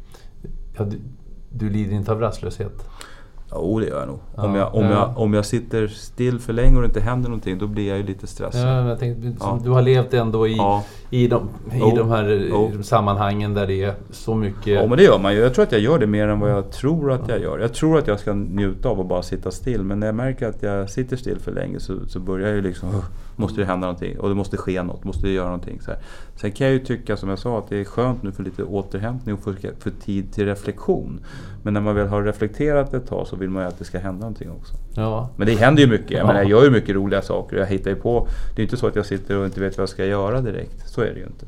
Ja, du lider inte av rastlöshet? Ja, det gör jag nog. Om jag sitter still för länge och det inte händer någonting, då blir jag ju lite stressad. Ja, jag tänkte, du har levt ändå i de här sammanhangen där det är så mycket... Ja, men det gör man ju. Jag tror att jag gör det mer än vad jag tror att jag gör. Jag tror att jag ska njuta av att bara sitta still, men när jag märker att jag sitter still för länge så börjar jag ju liksom... måste det hända någonting. Och det måste ske något, måste det göra någonting. Så här. Sen kan jag ju tycka, som jag sa, att det är skönt nu för lite återhämtning och för tid till reflektion. Men när man väl har reflekterat ett tag så vill man ju att det ska hända någonting också. Ja. Men det händer ju mycket. Jag gör ju mycket roliga saker. Jag hittar ju på. Det är inte så att jag sitter och inte vet vad jag ska göra direkt. Så är det ju inte.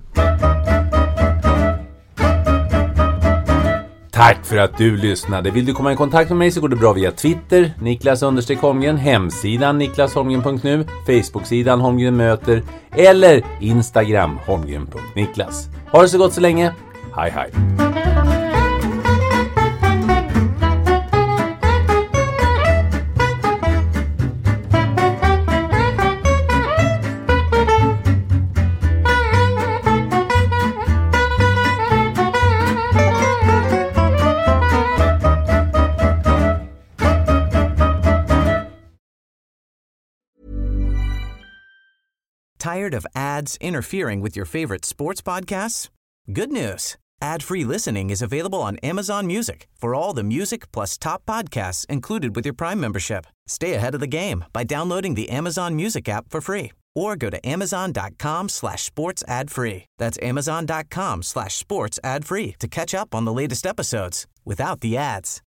Tack för att du lyssnade. Vill du komma i kontakt med mig så går det bra via Twitter, Niklas_Holmgren, hemsidan niklasholmgren.nu, Facebook-sidan Holmgren möter eller Instagram holmgren.niklas. Ha det så gott så länge. Hej hej. Tired of ads interfering with your favorite sports podcasts? Good news. Ad-free listening is available on Amazon Music for all the music plus top podcasts included with your Prime membership. Stay ahead of the game by downloading the Amazon Music app for free or go to amazon.com/sports ad free. That's amazon.com/sports ad free to catch up on the latest episodes without the ads.